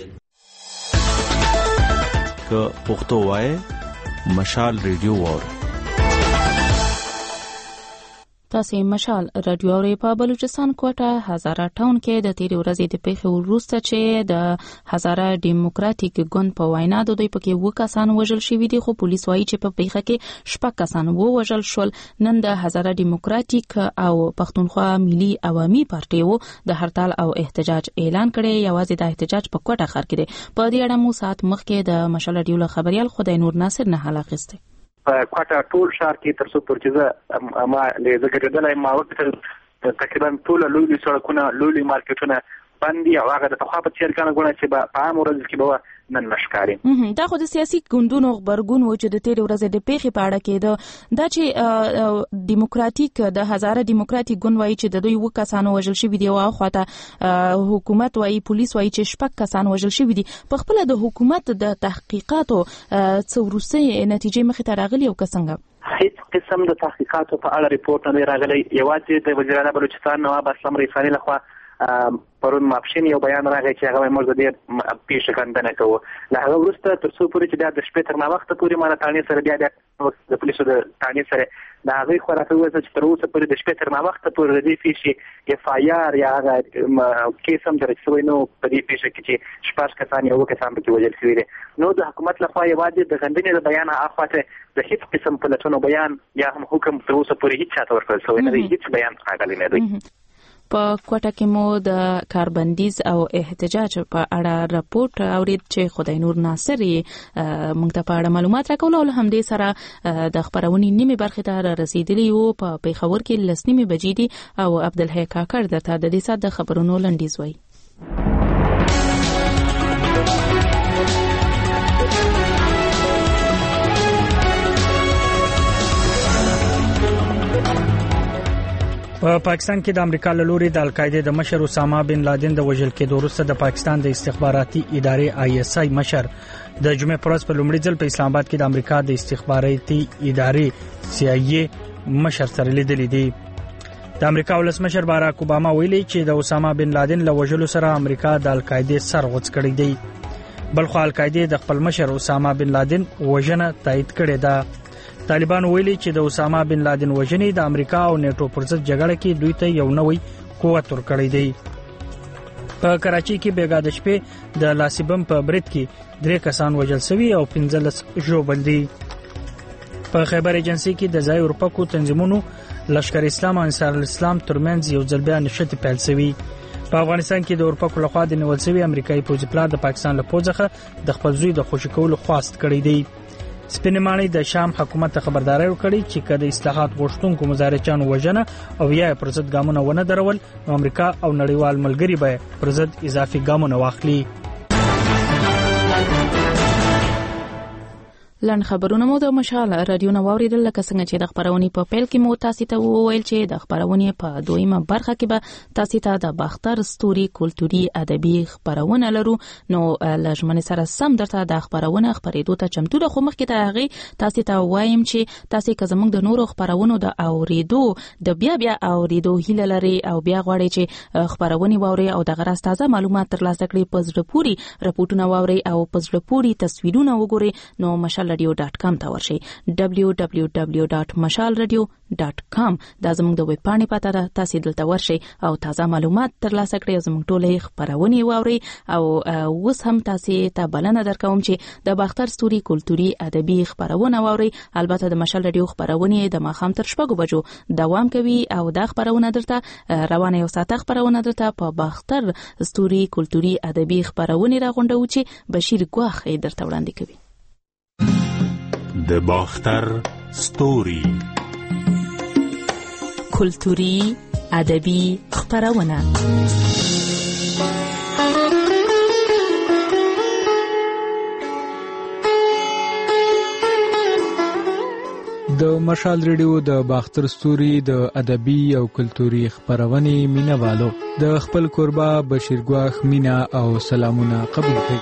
که پښتو وایي مشال ریډیو وور. تاسو مشال رادیو اورئ. په بلوچستان کوټه هزاره ټاون کې د تیرې ورځې د پیښې وروسته چې د هزاره ډیموکراتیک ګوند په وینا د دوی پکې 2 کسان وژل شوي دي خو پولیس وایي چې په پیښه کې 6 کسان وژل شول. نن د هزاره ډیموکراتیک او پښتونخوا ملي عوامي پارټیو د هړتال او احتجاج اعلان کړي. یوازې د احتجاج په کوټه ښار کې دی. په دې اړه مو ساعت مخکې د مشال رادیو خبريال خدای نور ناصر نه حال اخیسته. کوټه ټول ښار کې تر څو پورې ما له ذکر ما وکړل تقریبا ټول لوی سړکونه لوی مارکیټونه بندي او هغه د تخوا په څیر کنه ګونه چې په عام ورځ کې به نن مشکاري. دا خو د سیاسي ګوندونو خبرګون و چې د تیر ورځې د پیښې په اړه کې دا چې دیموکراتیک د هزاره دیموکراتیک ګوند وایي چې د دوی وکاسانو وژل شوی دی او خواته حکومت وایي پولیس وایي چې شپږ کسان وژل شوی دي. په خپل د حکومت د تحقیقاتو څورسي نتیجې مخې ته راغلي او څنګه؟ هیڅ قسم د تحقیقاتو په اړه ریپورت نه راغلی. یوازې د وزیر اعلی بلوچستان نواب اسلم ریفانی لخوا پرون ماپښین یو بیان راغی چې هغه موږ د دې پیښه کندنه کوو. له هغه وروسته تر څو پورې چې د شپې تر ناوخته پورې ما تانې سره بیا د پولیسو د تانې سره د هغې خوا راته وویل چې تر اوسه پورې د شپې تر ناوخته پورې د دې پیښې اف آی آر یا هغه کیس هم درج شوی نو په دې پیښه کې چې شپږ کسان یا اووه کسان پکې وژل شوي دي. نو د حکومت لخوا یوازې د غندنې د بیان اخواته د هیڅ قسم پلټنو بیان یا هم حکم تر اوسه پورې هیڅ چاته ورکړل شوی نه دی، هیڅ بیان راغلی نه دی. په کوټه کې مو د کاربندیز او احتجاج په اړه راپورټ اورید چې خدای نور ناصر موږ ته په اړه معلومات راکول او همدې سره د خبرونې نیمه برخه ته رسیدلی او په پیښور کې لسنیمه بجې دي او عبدالحی کاکړ درته د دې سات د خبرونو لنډیز وایي. په پاکستان کې د امریکا له لوري د القاعده د مشر اسامه بن لادن د وژل کېدو وروسته د پاکستان د استخباراتي ادارې آی اس آی مشر د جمعې پر ورځ په لومړي ځل په اسلام آباد کې د امریکا د استخباراتي ادارې سی آی ای مشر سره لیدلې دي. د امریکا ولسمشر باراک اوباما ویلي چې د اسامه بن لادن له وژلو سره امریکا د القاعده سر غوڅ کړی دی. بلخو القاعده د خپل مشر اسامه بن لادن وژنه تایید کړې ده. طالبان ویلي چې د اسامه بن لادن وژنې د امریکا او نیټو پر ضد جګړه کې دوی ته یو نوې قوت ورکړی دی. په کراچي کې بیګا د شپې د لاسبم په برید کې 3 کسان وژل شوي او 15 ژوبل دي. په خیبر ایجنسی کې د ځای اورپکو تنظیمونو لشکر اسلام او انصار الاسلام ترمنځ یو ځل بیا نشته پیل شوی. په افغانستان کې د اورپکو لخوا د نیول شوی امریکایي پوځي پلان د پاکستان له پوځه د خپل زوی د خوشی کولو خواست کړی دی. سپینمانی د شام حکومت ته خبرداري ورکړي چې کله اصلاحات غوښتونکو مظاهرچیانو وژنه او یا پر ضد ګامونه ونه درول نو امریکا او نړیوال ملګری به پر ضد اضافي ګامونه واخلي. لن خبرونه مو د مشال رادیو نو اوریدل لکه څنګه چې د خبرونې په پیل کې مو تاسو ته وویل چې د خبرونې په دویمه برخه کې به تاسو ته د باختر ستوري کلتوري ادبي خبرونه لرو. نو لږمن سره سم درته د خبرونه خبرېدو ته چمتو ده. خو مخکې ته هغه تاسو ته وایم چې تاسو که زموږ د نورو خبرونو د اوریدو د بیا اوریدو هیله لري او بیا غواړئ چې خبرونه ووري او د غراس تازه معلومات ترلاسه کړئ په زړه پوري راپورټونه ووري او په زړه پوري تصویرونه وګورئ نو مشال radio.com ته ورشئ www.mashalradio.com دا زموږ د ویب پاڼې پته ده. تاسو دلته ورشئ او تازه معلومات ترلاسه کړئ. زموږ ټولې خبرونه واورئ او اوس هم تاسو ته بلنه درکوم چې د باختر ستوري کلتوري ادبي خبرونه واورئ. البته د مشال رادیو خبرونه د ماخام تر 6 بجو دوام کوي او دا خبرونه درته روانه یو ساعت خبرونه درته په باختر ستوري کلتوري ادبي خبرونه راغونډو چې بشیر ګواخ درته وړاندې کوي. د باختر ستوري کلتوري ادبي خبرونه. د مشال ریډیو د باختر ستوري د ادبي او کلتوري خبرونه مینوالو د خپل قربا بشیر ګواخ مینا او سلامونه قبول کړئ.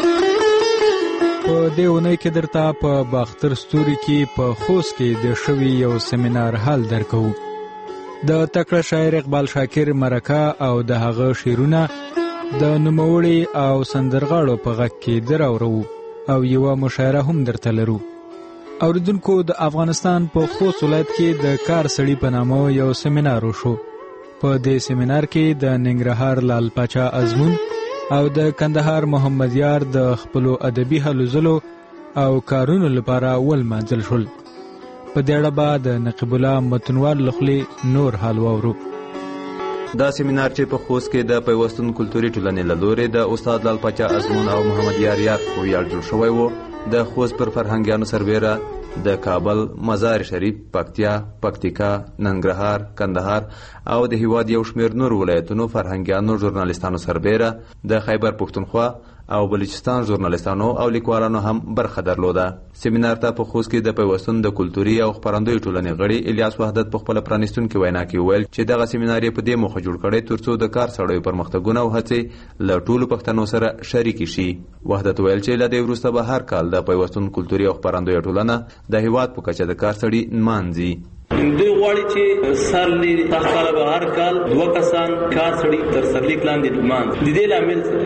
په دې اونۍ کې درته په باختر ستوري کې په خوست کې د شوی یو سیمینار حل درکو. د تکړه شاعر اقبال شاکر مرکه او د هغه شعرونه د نوموړي او سندرغاړو په غږ کې دراورو او یو مشاعره هم درته لرو. اوریدونکو د افغانستان په خوست ولایت کې د کار سړی په نامه یو سیمینار وشو. په دې سیمینار کې د ننګرهار لال پاچا ازمون او د کندهار محمد یار د خپل ادبي هلو ځلو او کارونو لپاره ول منځل شول. په دې اړه به د نقیب الله متنوال لخلي نور حال وورو. دا سیمینار چې په خوست کې د پیوستون کلتوري ټولنې له لوري د استاد لال پاچا ازمون او محمد یار په ویاړ جوړ شوی و، د خوست پر فرهنګیانو سربېره د کابل، مزار شریف، پکتیا، پکتیکا، ننګرهار، کندهار او د هیواد یو شمېر نور ولایتونو فرهنګیانو، ژورنالیستانو سربیره د خیبر پښتونخوا او بلوچستان ژورنالیستانو او لیکوالانو هم برخه درلوده. سیمینار ته په خوست کې د پیوستون د کلتوري او خپرندوی ټولنې غړي الیاس وحدت په خپل پرانیستونکي وینا کې ویل چې دغه سیمینار په دې موخه جوړ کړی ترڅو د کار سړیو پرمختګونه او هڅې له ټولو پښتنو سره شریک شي. وحدت ویل چې له دې وروسته به هر کال د پیوستون کلتوري او خپرندوی ټولنه د هیواد په کچه د کار سړي نمانځي. دوی غواړي چې سرلی تخاله به هر کال 2 کسان کار سړي تر سرلیک لاندې نمانځي. د دې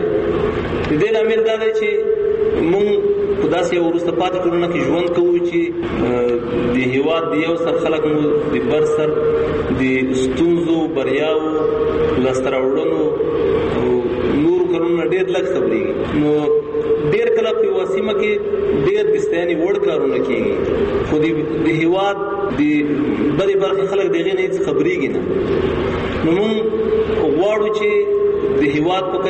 لامل دا دی چې موږ په داسې یو وروسته پاتې ټولنه کې ژوند کوو چې د هیواد د یو سر خلک مو د بر سر د ستونزو، بریاو، لاسته راوړنو نورو کارونو ډېر لږ خبرېږي. نو ډېر کله په یوه سیمه کې ډېر د ستاینې وړ کارونه کېږي، خو د هیواد د بلې برخې خلک د هغې نه هېڅ خبرېږي نه. نو موږ غواړو چې د هیواد په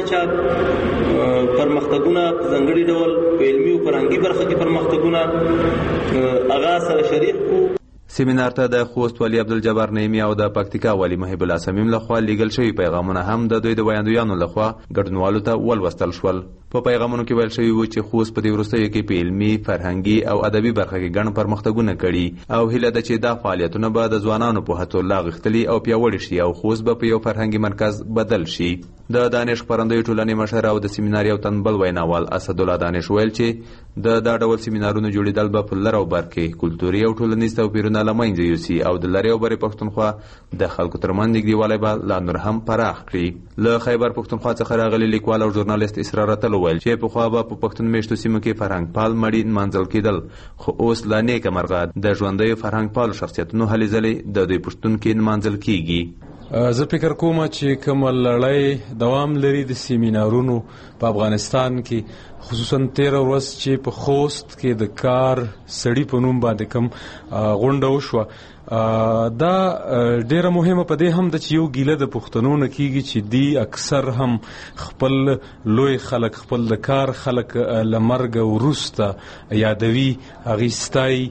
کچه پرمختګونه په ځانګړي ډول په علمي او فرهنګي برخه کې پرمختګونه هغه سره شریک کړو. سیمینار ته د خوست والی عبدالجبار نعیمي او د پکتیکا والی محب الله صمیم لخوا لیږل شوي پیغامونه هم د دوی د ویاندویانو لخوا ګډونوالو ته ولوستل شول. په پیغامونو کې ویل شوي وو چې خوست په دې وروستیو کې په علمي، فرهنګي او ادبي برخه کې ګڼ پرمختګونه کړي او هیله ده چې دا فعالیتونه به د ځوانانو په هڅو لا غښتلي او پیاوړي شي او خوست به په یو فرهنګي مرکز بدل شي. د دانش خپرندوی ټولنې مشر او د سیمینار یو تنبل ویناوال اسدالله دانش ویل چې د دا ډول سیمینارونو جوړېدل به په لر او بر کې کلتوري او ټولنیز توپیرونه له منځه یوسي او د لرې او برې پښتونخوا د خلکو ترمنځ نږدېوالی به لا نور هم پراخ کړي. له خیبر پښتونخوا څخه راغلي لیکوال او ژورنالیست اسرار اتل ویل چې پخوا به په پښتون میشتو سیمو کې فرهنګ پال مړي نمانځل کېدل، خو اوس لا نیکه مرغه د ژوندیو فرهنګ پالو شخصیتونو هلې ځلې د دوی پښتون کې نمانځل کېږي. زه فکر کوم چې کومه لړۍ دوام لري د سیمینارونو په افغانستان کې، خصوصا 13 ورځ چې په خوست کې د کار سړي په نوم باندې کوم غونډه وشوه، دا ډیره مهمه په دې هم ده چې یو ګیله د پښتنو نه کېږي چې دی اکثر هم خپل لوی خلک، خپل د کار خلک له مرګه وروسته یادوي، هغې ستایي،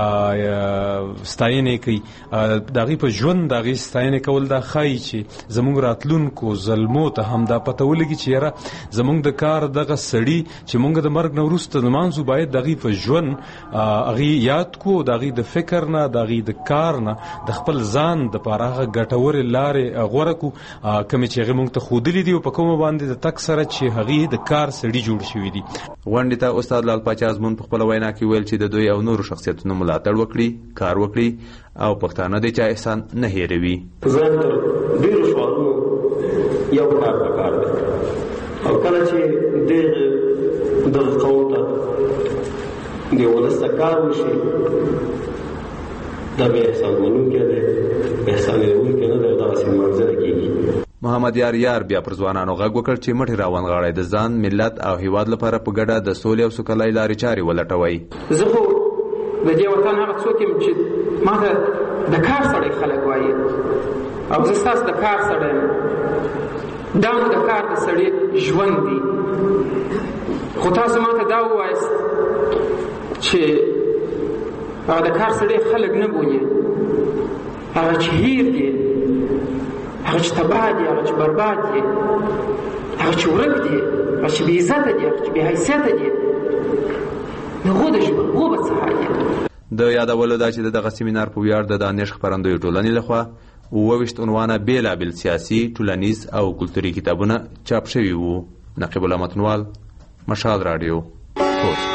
ستاینې کوي. د هغې په ژوند د هغې ستاینې کول دا ښایي چې زموږ راتلونکو زلمو ته هم دا پته ولګي چې یاره زموږ د کار دغه سړي چې موږ د مرګ نه وروسته نمانځو باید د هغې په ژوند هغې یاد کړو، د هغې د فکر نه، د هغې د کار نه د خپل ځان دپاره هغه ګټورې لارې غوره کړو کومې چې هغې موږ ته ښودلي دي او په کومه باندې د تګ سره چې هغې د کار سړي جوړ شوي دي. غونډې ته استاد لال پاچا ازمون په خپله وینا کې ویل چې د دوی او نورو شخصیتونو ملاتړ وکړي، کار وکړي او پښتانه د چا احسان نه هېروي. زه تر ډېرو سوالونو یو کار پکار دی او کله چې دغه قوم ته د ولس ته کار وشي دا به احسان منونکی دی، احسان لرونکی نه دی او دغسې لمانځنه کېږي. محمد یار بیا پر ځوانانو غږ وکړ چې مټې راونغاړئ، د ځان، ملت او هیواد لپاره په ګډه د سولې او سوکالۍ لارې چارې ولټوئ. زه خو د دې وطن هغه څوک یم چې ما ته د کار سړی خلک وایي او زه ستاسو د کار سړی یم. دا نو د کار د سړي ژوند دی، خو تاسو ما ته دا ووایست چې هغه د کار سړی خلک نه بولي، هغه چې هیر دي، هغه چې تباه دي، هغه چې برباد دي، هغه چې ورک دي، هغه چې بې عزته دي، هغه چې بې حیثیته دي، هغو د ژوند هغو به څه حال دي. د یادولو دا چې دغه سیمینار په ویاړ د دانش خپرندوی ټولنې لخوا 28 عنوانه بېلابېل سیاسي، ټولنیز او کلتوري کتابونه چاپ شوي وو. نقیب الله متنوال، مشال راډیو، خوست.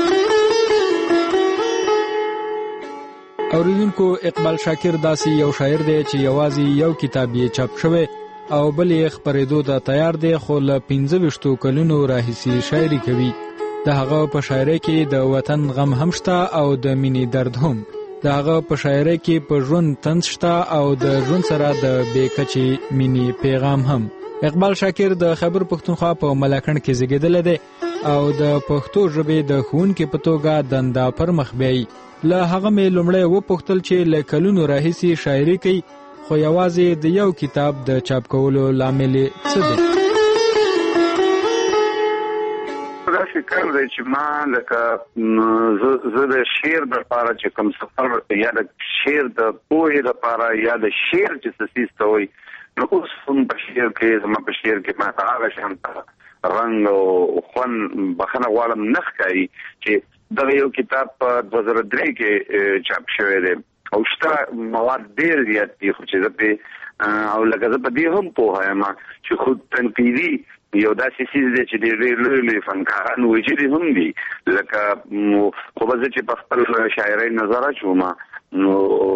اوریدونکو، اقبال شاکر داسې یو شاعر دی چې یوازې یو کتاب یې چاپ شوی او بل یې خپرېدو ته تیار دی، خو له 25 کلونو راهیسې شاعري کوي. د هغه په شاعرۍ کې د وطن غم هم شته او د مینې درد هم. د هغه په شاعرۍ کې په ژوند طنز شته او د ژوند سره د بې کچې مینې پیغام هم. اقبال شاکر د خیبر پښتونخوا په ملاکنډ کې زیږېدلی دی او د پښتو ژبې د ښوونکي په توګه دنده پر مخ بیایي. له هغه مې لومړی وپوښتل چې له کلونو راهیسې شاعري کوي، خو یوازې د یو کتاب د چاپ کولو لامل څه دی؟ فکر دی چې ما لکه زه د شعر دپاره چې کوم سفر یا د شعر د پوهې دپاره یا د شعر چې څه څیز ته وایي نو اوس هم په شعر کې زما په شعر کې ما ته هغه شان رنګ او خوند بخښنه غواړم نه ښکاري چې دغه یو کتاب په 2003 کې چاپ شوی دی او شته مواد ډېر زیات دي خو چې زه پرې او لکه زه په دې هم پوهه یم چې خود تنقیدي یو داسې څیز دی چې ډېر لوی فنکاران وجدي هم دي لکه خو به زه چې په خپل شاعرۍ نظر اچوم نو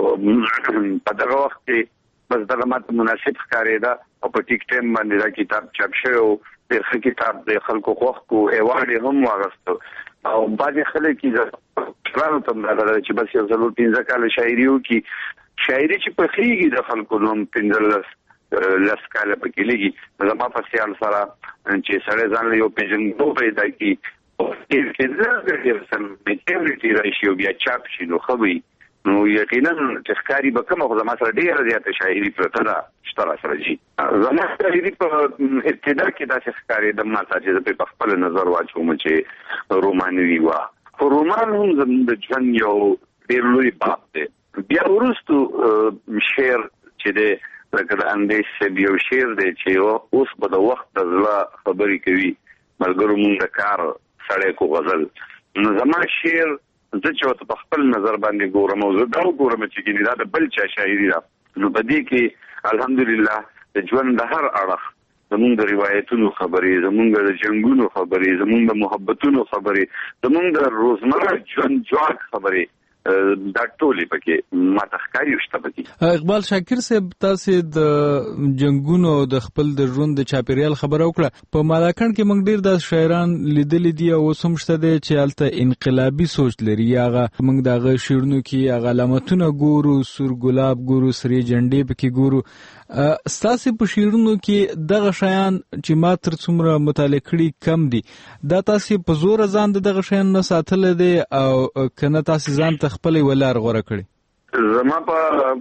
په دغه وخت کې بس دغه ماته مناسب ښکارېده او په ټیک ټایم باندې دا کتاب چاپ شوی او ډېر ښه کتاب دی خلکو خوښ کړو ایوارډ یې هم واخیسته او بعضې خلک یې کشرانو ته هم دا ده چې بس یو 4-5 کاله شاعري وکړي شاعري چې پخېږي د خلکو نوم 15 کاله پکې لګي زما په خیال سره چې سړی ځان له یو پېژندو پیدا کړي او کې ډېر راشي او بیا چاپ شي نو ښه وي نو یقینا چې ښکاري به کومه خو زما سره ډېره زیاته شاعري پرته ده شته راسره جي زما شاعري په ابتدا کې داسې ښکارېده ما ته چې زه پرې په خپل نظر واچوم چې رومانوي وه خو رومان هم زموږ د ژوند یو ډېر لوی باب دی بیا وروستو شعر چې دی لکه د اندیش صاحب یو شعر دی چې اوس به د وخت د زړه خبرې کوي ملګرو مونږ د کار سړی کو غزل نو زما شعر زه چې ورته په خپل نظر باندې ګورم او زه دا وګورم چې ګینې دا د بل چا شاعري ده نو په دې کې الحمدلله د ژوند د هر اړخ زمونږ د روایتونو خبرې زمونږ د جنګونو خبرې زمونږ د محبتونو خبرې زمونږ د روزمره ژوند جواک خبرې دا ټولې پکې ما ته ښکاري شته پکې اقبال شاکر صاحب تاسې د جنګونو او د خپل د ژوند د چاپیریال خبره وکړه په مالاکنډ کې موږ ډېر داسې شاعران لیدلي دي او اوس هم شته دی چې هلته انقلابي سوچ لري هغه موږ د هغه شعرونو کې هغه علامتونه ګورو سور ګلاب ګورو سرې جنډې پکې ګورو ستاسې په شعرونو کې دغه شیان چې ما تر څومره مطالعه کړي کم دي دا تاسې په زوره ځان د دغه شیانو نه ساتلی دی او که نه تاسې ځان ته خپله یوه لار غوره کړې زما په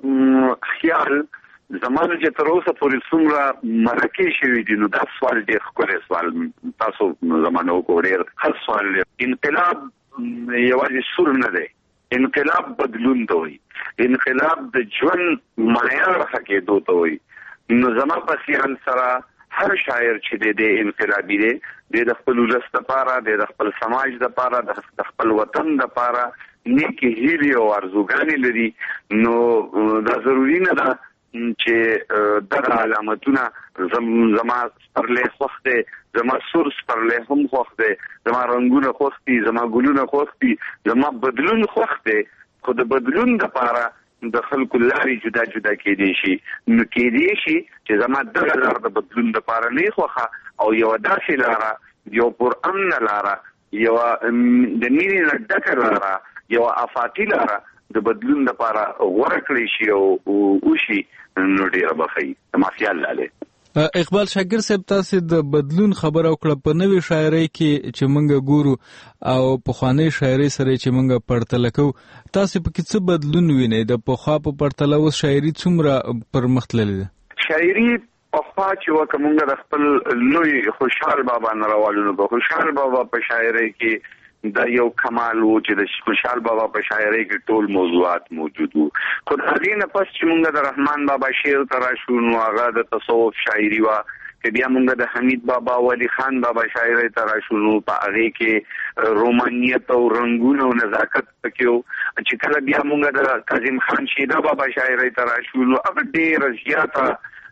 خیال زما چې تر اوسه پورې څومره مرکې شوي دي نو دا سوال ډېر ښکلی سوال تاسو زما نه وکړو ډېر ښه سوال دی انقلاب یوازې سور نه دی انقلاب بدلون ته وایي انقلاب د ژوند معیار ښه کېدو ته وایي نو زما په خیال سره هر شاعر چې دی انقلابي دی د خپل ولس دپاره د خپل سماج دپاره د خپل وطن دپاره نیکې هیلې او ارزوګانې لري نو دا ضروري نه ده چې دغه علامتونه زما سپرلی خوښ دی زما سور سپرلی هم خوښ دی زما رنګونه خوښ دي زما ګلونه خوښ دي زما بدلون خوښ دی خو د بدلون دپاره د خلکو لارې جدا جدا کېدی شي نو کېدی شي چې زما دغه لار د بدلون دپاره نه خوښه او یوه داسې لاره یو پرامنه لاره یوه د مینې نه ډکه لاره یوه افاقي لاره د بدلون دپاره غوره کړی شي او وشي نو ډېره به ښه وي زما خیال دا دی اقبال شاکر صاحب تاسې د بدلون خبره وکړه په نوې شاعرۍ کې چې موږ ګورو او پخوانۍ شاعرۍ سره چې موږ پرتله کوو تاسې پکې څه بدلون وینئ د پخوا په پرتله اوس شاعري څومره پرمخ تللې ده شاعري پخوا چې وکه موږ د خپل لوی خوشحال بابا نه راوالو نو په خوشحال بابا په شاعرۍ کې دا یو کمال و چې د خوشحال بابا په شاعرۍ کې ټول موضوعات موجود وو خو د هغې نه پس چې موږ د رحمان بابا شعر ته راشو نو هغه د تصوف شاعري وه که بیا موږ د حمید بابا ولی خان بابا شاعرۍ ته راشو نو په هغې کې رومانیت او رنګونه او نزاکت پکې و چې کله بیا موږ د کاظم خان شیدا بابا شاعرۍ ته راشو نو هغه ډېره زیاته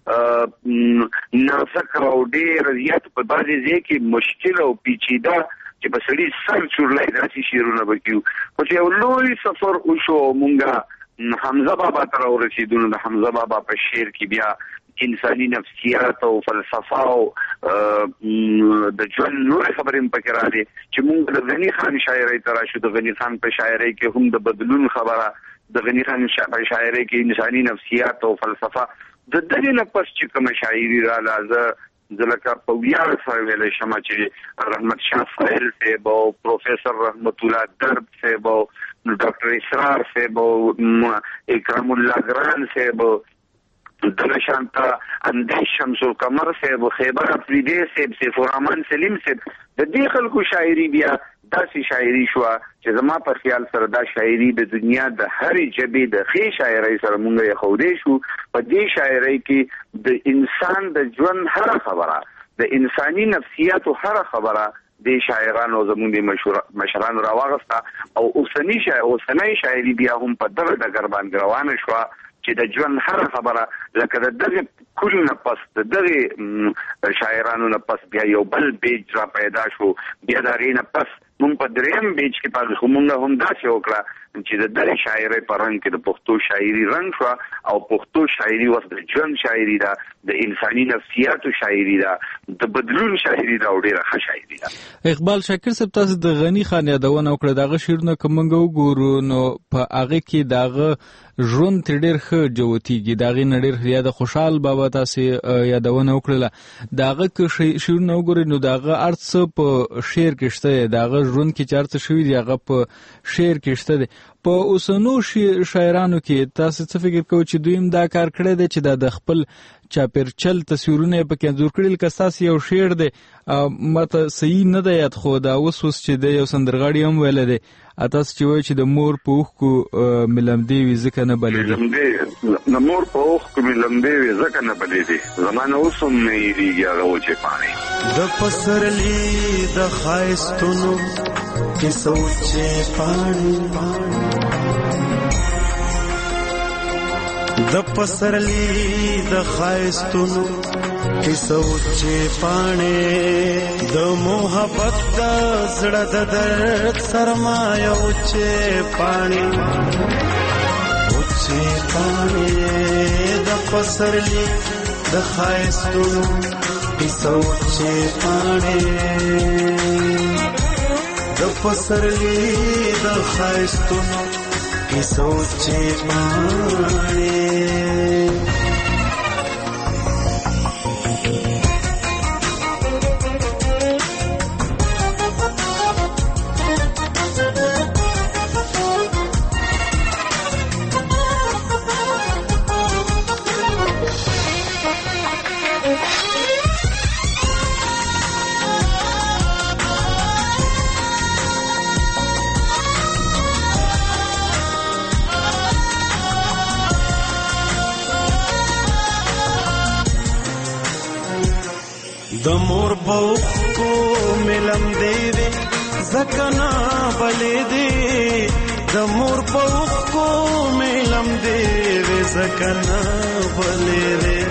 نازکه او ډېره زیات په بعضې ځای کې مشکل او پیچیده چې په سړي سر چورلی داسې شعرونه به کړو خو چې یو لوی سفر وشو مونږ حمزه بابا ته راورسېدو نو د حمزه بابا په شعر کې بیا انساني نفسیات او فلسفه او د ژوند نورې خبرې هم پکې راغلې چې مونږ د غني خان شاعرۍ ته راشو د غني خان په شاعرۍ کې هم د بدلون خبره د غني خان په شاعرۍ کې انساني نفسیات او فلسفه د دغې نه پس چې کومه شاعري راغله زه لکه په ویاړ سره ویلی شم چې رحمت شاه ساحل صاحب او پروفیسر رحمت الله درد صاحب او ډاکټر اسرار صاحب او اکرام الله ګران صاحب دغه شانته اندیش شمس القمر صاحب، خیبر افریدی صاحب، سیف الرحمن سلیم صاحب، د دې خلکو شاعري بیا داسې شاعري شو چې زما په خیال سره دا شاعري د دنیا د هرې ژبې د ښې شاعرۍ سره مونږ یې ښودی شو. په دې شاعرۍ کې د انسان د ژوند هره خبره، د انساني نفسیاتو هره خبره د شاعرانو زموږ د مشرانو راواغسته او اوسنۍ شاعري بیا هم په دغه ډګر باندې روانه شوه چې د ژوند هره خبره لکه د دغه کل نه پس د دغه شاعرانو نه پس بیا یو بل بیج را پیدا شو، بیا د هغې نه پس مونږ په دریم بیج کې پاتې خو مونږ هم داسې وکړه چې د دغه شاعرۍ په رنګ کې د پښتو شاعري رنګ شوه او پښتو شاعري اوس د ژوند شاعري ده، د انساني نفسیاتو شاعري ده، د بدلون شاعري ده او ډېره ښه شاعري ده. اقبال شاکر صاحب، تاسو د غني خان یادونه وکړه، دغه شعرونه که موږ وګورو نو په هغه کې دغه ژوند ترې ډېر ښه جوتېږي، د هغې نه ډېر یا د خوشحال بابا تاسې یادونه وکړله، د هغه که شعرونه وګورئ نو د هغه هر څه په شعر کې شته دی، د هغه ژوند کې چې هر څه شوي دي هغه په شعر کې شته دی. په اوسنو شاعرانو کې تاسو څه فکر کوئ چې دوی هم دا کار کړی دی چې دا د خپل چاپیرچل تصویرونه یې پکې انځور کړي؟ لکه ستاسې یو شعر دی ماته صحیح نه دی یاد، خو دا اوس چې دی یو سندرغاړي هم ویلی دی، تاسو چې وایي چې د مور په اوښکو مې لمدې وي ځکه نه بلېدې، د مور په اوښکو مې لمدې وي ځکه نه بلېدې، زما نه اوس هم نه هېرېږي هغه وچې پاڼې د پسرلي د ښایستونو کیسه وچې پاڼې، د پسرلی د ښایستونو کیسه وچې پاڼې، د محبت د زړه د درد سرمایه وچې پاڼې، وچې پاڼې د پسرلی د ښایستونو کیسه وچې پاڼې، د پسرلی د ښایستونو کیسه وچې پاڼې. د مور په اوښکو مې لمدې وې ځکه نه بلېدې، د مور په اوښکو مې لمدې وې ځکه نه بلېدې،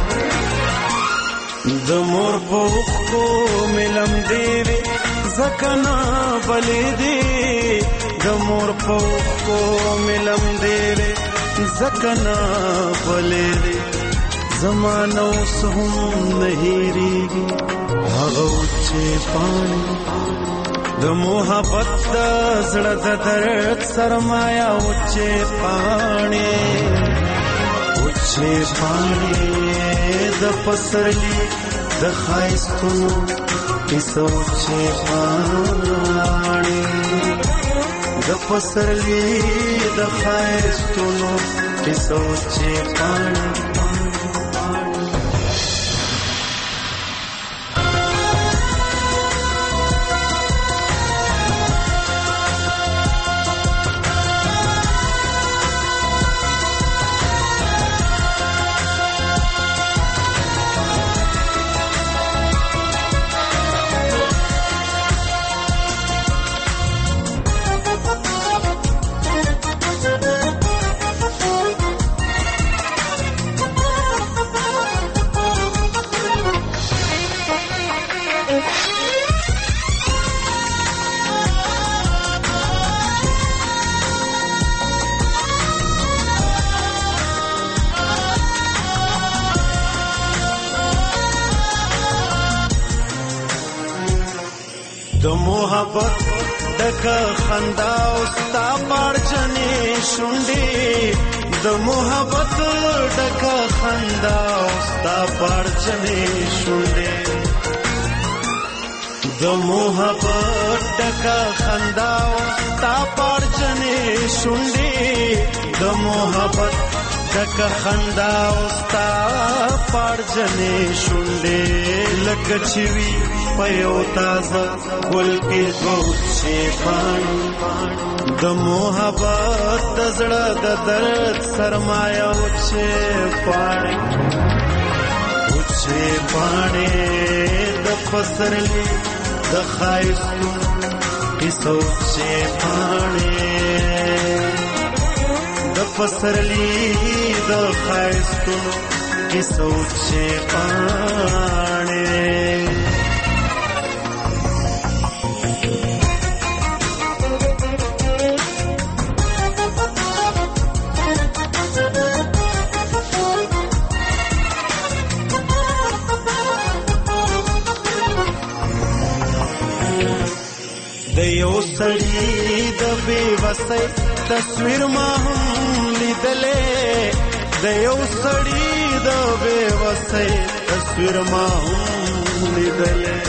د مور په اوښکو مې لمدې وې ځکه نه بلېدې، د مور په اوښکو مې لمدې وې ځکه نه بلېدې، زمانه اوس هم نه هېرېږي هغه وچې پاڼې، د محبت د زړه د درد سرمایه وچې پاڼې، وچې پاڼې د پسرلي د ښایستونو کیسه وچې پاڼې، د پسرلي د ښایستونو کیسه وچې پاڼې. د محبت ډکه خندا او ستا پاړچنې شونډې، د محبت ډکه خندا او ستا پاړچنې شونډې، د محبت ډکه خندا او ستا پاړچنې شونډې، د محبت دکه خندا اوستا پارجنې شونډې لکه چې وي په یو تازه ګل کې دوچې پاڼې د محبت د زړه د درد سرمایه وچې پاڼې د پسرلی د ښایستو کیسو وچې پاڼې د پسرلی د ښایستو کیسو وچې پاڼې د یو سړي د بې وسۍ تصویر ما هم لیدلې د یو سړي د بې وسۍ تصویر ما هم لیدلې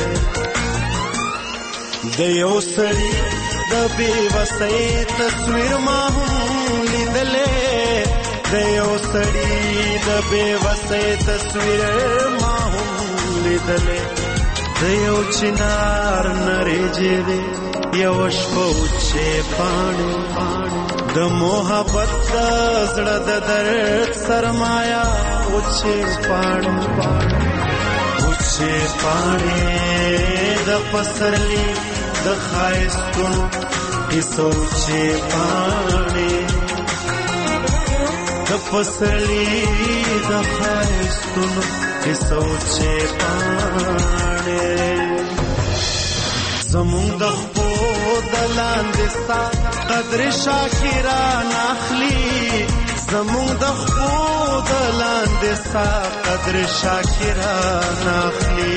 د یو سړي د بې وسۍ تصویر ما هم لیدلې د یو سړي د بې وسۍ تصویر ما هم لیدلې د یو چنار نریجې دی یو شپه وچې پاڼې د محبت د زړه د درد سرمایه وچې پاڼې د پسرلی د ښایستونو کیسو وچې پاڼې د پسرلی د ښایستونو کیسو وچې پاڼې زمون د خپو د لاندې ستا قدر شاکران اخلي زمون د خپو د لاندې ستا قدر شاکران اخلي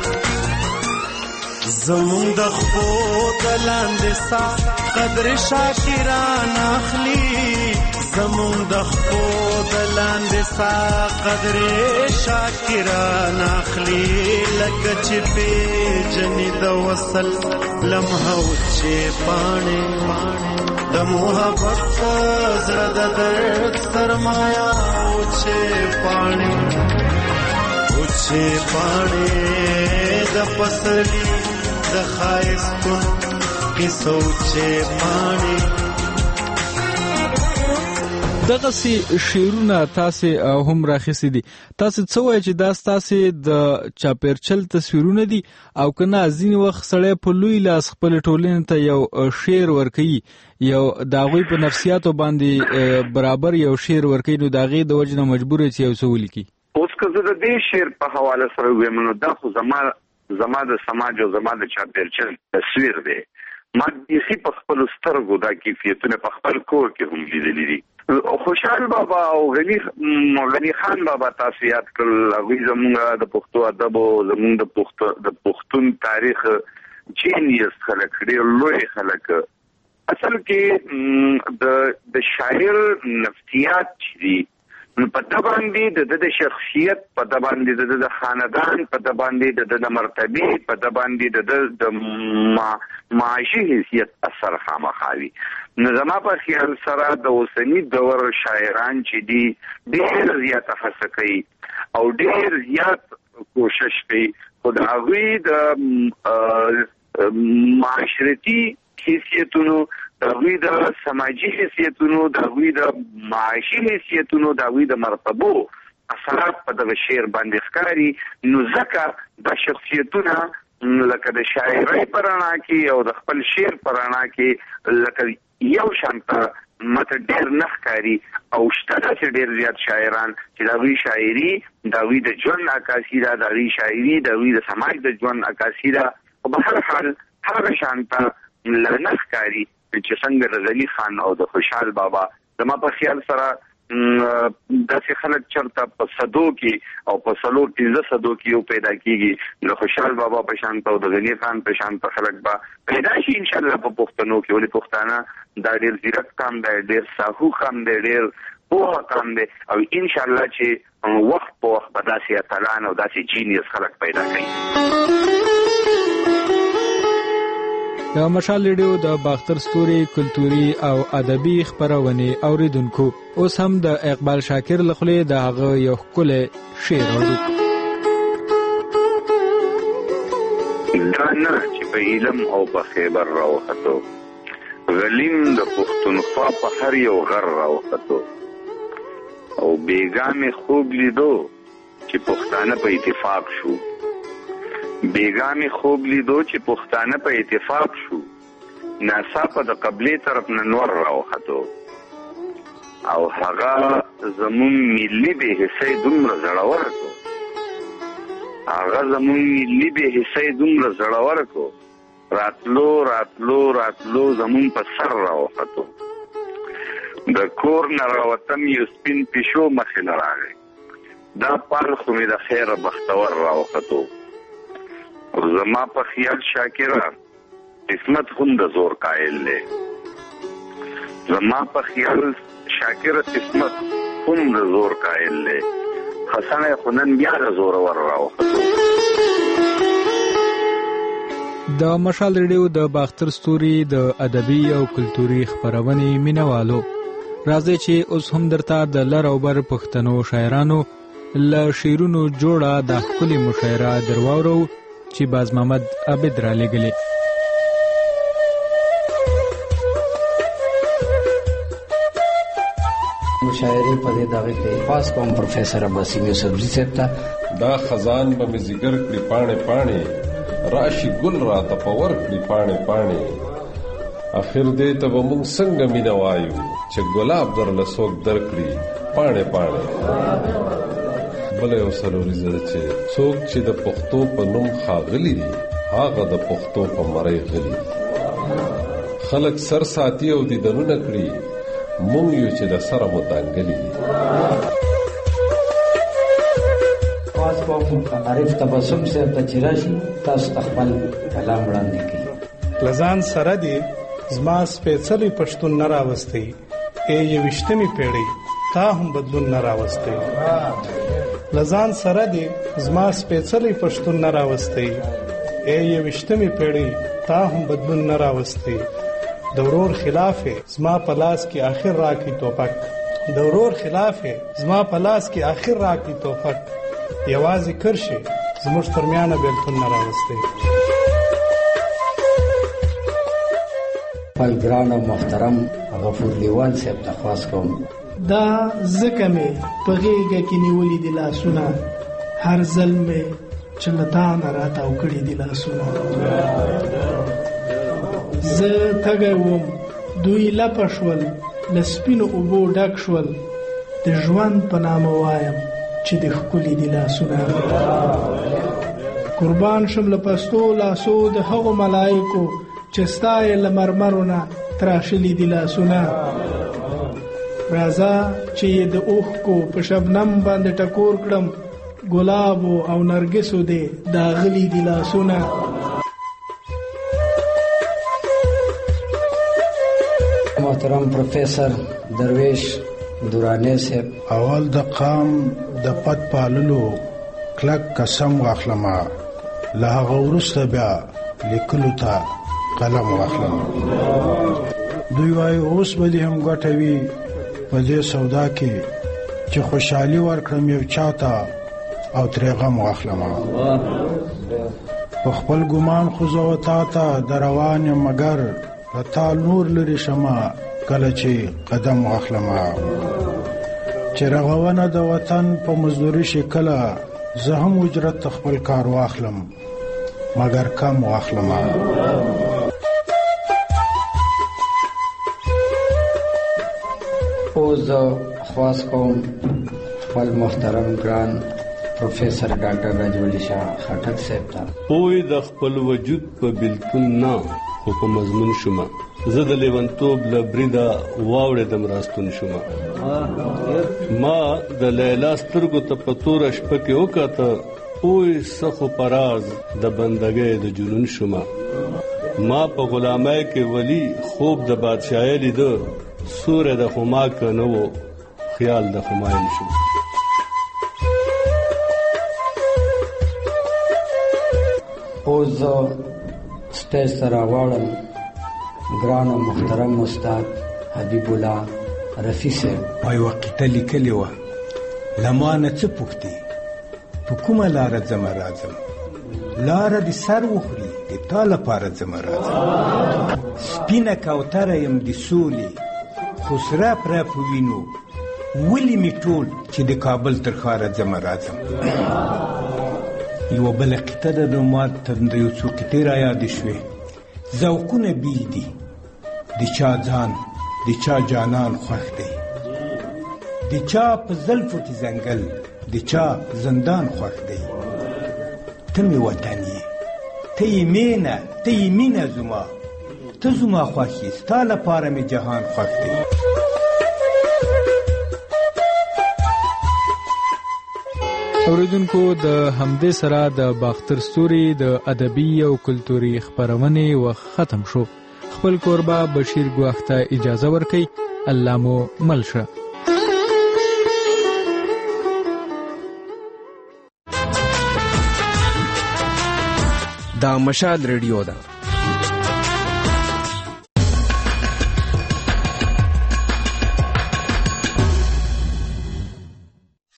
زمون د خپو د لاندې ستا قدر شاکران اخلي زمون د خپو د لاندې ستا قدر شاکران اخلي لکه چې پیژنې د وصل لمحه وچې پاڼې د محبت زړه د درد سرمایه وچې پاڼې د پسرلی د ښایستونو کیسو وچې پاڼې دغه شعرونه تاسو هم راخصي دي تاسو څه وایي چې دا تاسو د چاپیرچل تصویرونه دي او کنه ځینې وخت سړی په لوی لاس خپل ټولنې ته یو شعر ورکوي یو داغوی په نفسیاتو باندې برابر یو شعر ورکوي نو داغه د وجنه مجبور چې یو څه ولیکي اوس که زه د دې شعر په حواله سره ویم نو دا خو زما د سماج او زما د چاپیرچل تصویر دی ما دې په خپل سترګو دا کیفیتونه په خپل کور کې هم لیدلې دي خوشحال بابا او غنی خان بابا تاسو یاد کړل هغوی زموږ د پښتو ادب او زموږ د پښتون تاریخ جینیس خلک ډېر لوی خلک اصل کې د شاعر نفسیات دي په د باندې د شخصیت په د باندې د خاندان په د باندې د مرتبه په د باندې د معاشي حیثیت اثر خامخاوي نو زما په خیال سره د اوسنی دور شاعران چې دي ډېر زیات هڅه کوي او ډېر زیات کوشش کوي خو د هغوی د معاشرتي حیثیتونو د هغوی د سماجي حیثیتونو د هغوی د معاشي حیثیتونو د هغوی د مرتبو اثرات په دغه شعر باندې ښکاري نو ځکه د شخصیتونه لکه د شاعرۍ په رڼا کې او د خپل شعر په رڼا کې لکه یو شانته ماته ډېر نه ښکاري او شته داسې ډېر زیات شاعران چې د هغوی شاعري د هغوی د ژوند عکاسي ده د هغوی شاعري د هغوی د سماج د ژوند عکاسي ده خو په هر حال هغه شانته نه ښکاري چې څنګه د غني خان او د خوشحال بابا زما په خیال سره داسې خلک چرته په صدو کې او په 15 صدو کې یو پیدا کیږي د خوشحال بابا په شان او د غني خان په شان په خلک به پیدا شي ان شاء الله په پښتنو کې ولې پښتانه دا ډېر زیرک کام دی ډېر ساهو کام دی ډېر پوهه کام دی او ان شاء الله چې وخت په وخت به داسې اتلان او داسې جینیس خلک پیدا کوي د مشال ریډیو د باختر ستوري کلتوري او ادبي خبرونه اوریدونکو اوس هم د اقبال شاکر لخوا د هغه یو ښکلی شعر اورو. دانا چې په علم او په خیبر راوخته غلیم د پښتونخوا په هر یو غر راوخته او بیګامې خوب لیدو چې پښتانه په اتفاق شو. بیګامې خوب لیدو چې پښتانه په اتفاق شو. ناڅاپه د قبلې طرف نه نور راوخته او هغه زمون ملي به حصې دومره زړور کو. هغه زمون ملي به حصې دومره زړور کو. راتلو راتلو راتلو زمون په سر راوخته. د کور نه راوتم یو سپین پیشو مخې نه راغی. دا پال خو مې د خیره بختور راوخته. زما په خیال شاکره قسمت هم د زور قائل دی. زما په خیال شاکره قسمت هم د زور قائل دی. حسنه خنن بیا د زور ور راوخته. د مشال ریډیو د باختر ستوري د ادبي او کلتوري خبرونه مینوالو راځي چې اوس هم درته د لر او بر پښتنو شاعرانو له شعرونو جوړه د ښکلي مشاعره درواورو چې باز محمد عابد را لګلې. مشاعره په دې دغه کې خاص کوم پروفیسور عباسي یوسفزي صاحب ته دا خزان به مې زیګر کړي پاڼې پاڼې راشي ګل را ته پور کړي پاڼې پاڼې اخر دې ته به موږ څنګه مینه وایو چې ګلاب درله څوک درکړي پاڼې پاڼې. بل یو سلوریزه چې څوک چې د پښتو په نوم ښاغلي دي هغه د پښتو په مرۍ غلي دي. خلک سر ساتي او دیدنونه کړي مونږ یو چې د سره مو دانګلي دي. خاص کوم عارف تبسم صاحب ته چې راشي تاسو خپل کلام وړاندې کړئ. لزان سره دی زما سپېڅلې پښتون نه راوستي ای 20مې پیړۍ تا هم بدلون نه راوستي. لزان سره دی زما سپېڅلې پښتون نه راوستي ای 20مې پیړۍ تا هم بدلون نه راوستي. د ورور خلاف زما په لاس کې آخر راکړي توپک. د ورور خلاف زما په لاس کې آخر راکړي توپک. یوازې کرشي زموږ ترمیانه بیلتون نه راوستي. خپل ګران او محترم غفور لیوان صاحب ته خاص کوم. دا ځکه مې په غېږه کې نیولي دي لاسونه هر ځل مې چې له تا نه راتاو کړي دي لاسونه. زه تږی وم دوی لپه شول له سپینو اوبو ډک شول د ژوند په نامه وایم چې د ښکلي دي لاسونه. قربان شم له پستو لاسو د هغو ملایکو چې ستا یې له مرمرو نه تراشلي دي لاسونه. راځه چې یې د اوښکو په شبنم باندې ټکور کړم ګلابو او نرګسو دې داغلي دي لاسونه. محترم پروفیسر درویش دورانی صاحب. اول د قام د پد پاللو کلک قسم واخلم له هغه وروسته بیا لیکلو ته قلم واخلم. دوی وایي اوس به دې هم ګټه وي په دې سودا کې چې خوشحالي ورکړم یو چاته او ترې غم واخلم. په خپل ګمان خو زه و تا ته د روان یم مګر له تا نور لرې شمه کله چې قدم واخلم. چې رغونه د وطن په مزدوري شي کله زه هم اجرت ته خپل کار واخلم مګر کم واخلم. اوس خواست کوم خپل محترم ګران پروفیسر ډاکټر راجولی شاه خټک صاحب ته. پوی د خپل وجود په بلکل نه خو په مضمون شومه زه د لیونتوب له بریده واوړېدم راستون شومه. ما د لیلا سترګو ته په توره شپه کې وکاته پوی سخو پراز د بندګۍ د جنون شومه. ما په غلامۍ کې ولی خوب د بادشاہي لیده سوره د خماک نه و خیال د خماین شو. اوس سټیج سره غواړم ګران او محترم استاد حبیب الله رفیع صاحب وای وقته لیکلی وه لما نه څه پوښتې په کومه لاره ځمه راځم لاره د سر وخوري د تا لپاره ځمه راځم سپینه کوتره یم د سولې خو سره پره په وینو ولې مې ټول چې د کابل تر ښاره ځمه راځم یوه بله قطه ده نو ما ته د یو څو قطې را یادې شوې ذوقونه بیل دي د چا ځان د چا جانان خوښ دی د چا په زلفو کې ځنګل د چا زندان خوښ دی ته مې وطن یې ته یې مینه ته یې مینه زما ته زما خوښ یې ستا لپاره مې جهان خوښ دی اوریدونکو د همدې سره د باختر ستوري د ادبي او کلتوري خپرونې وخت ختم شو. خپل کوربه بشیر ګواښ ته اجازه ورکړئ. الله مو مل شه. دا مشال ریډیو ده.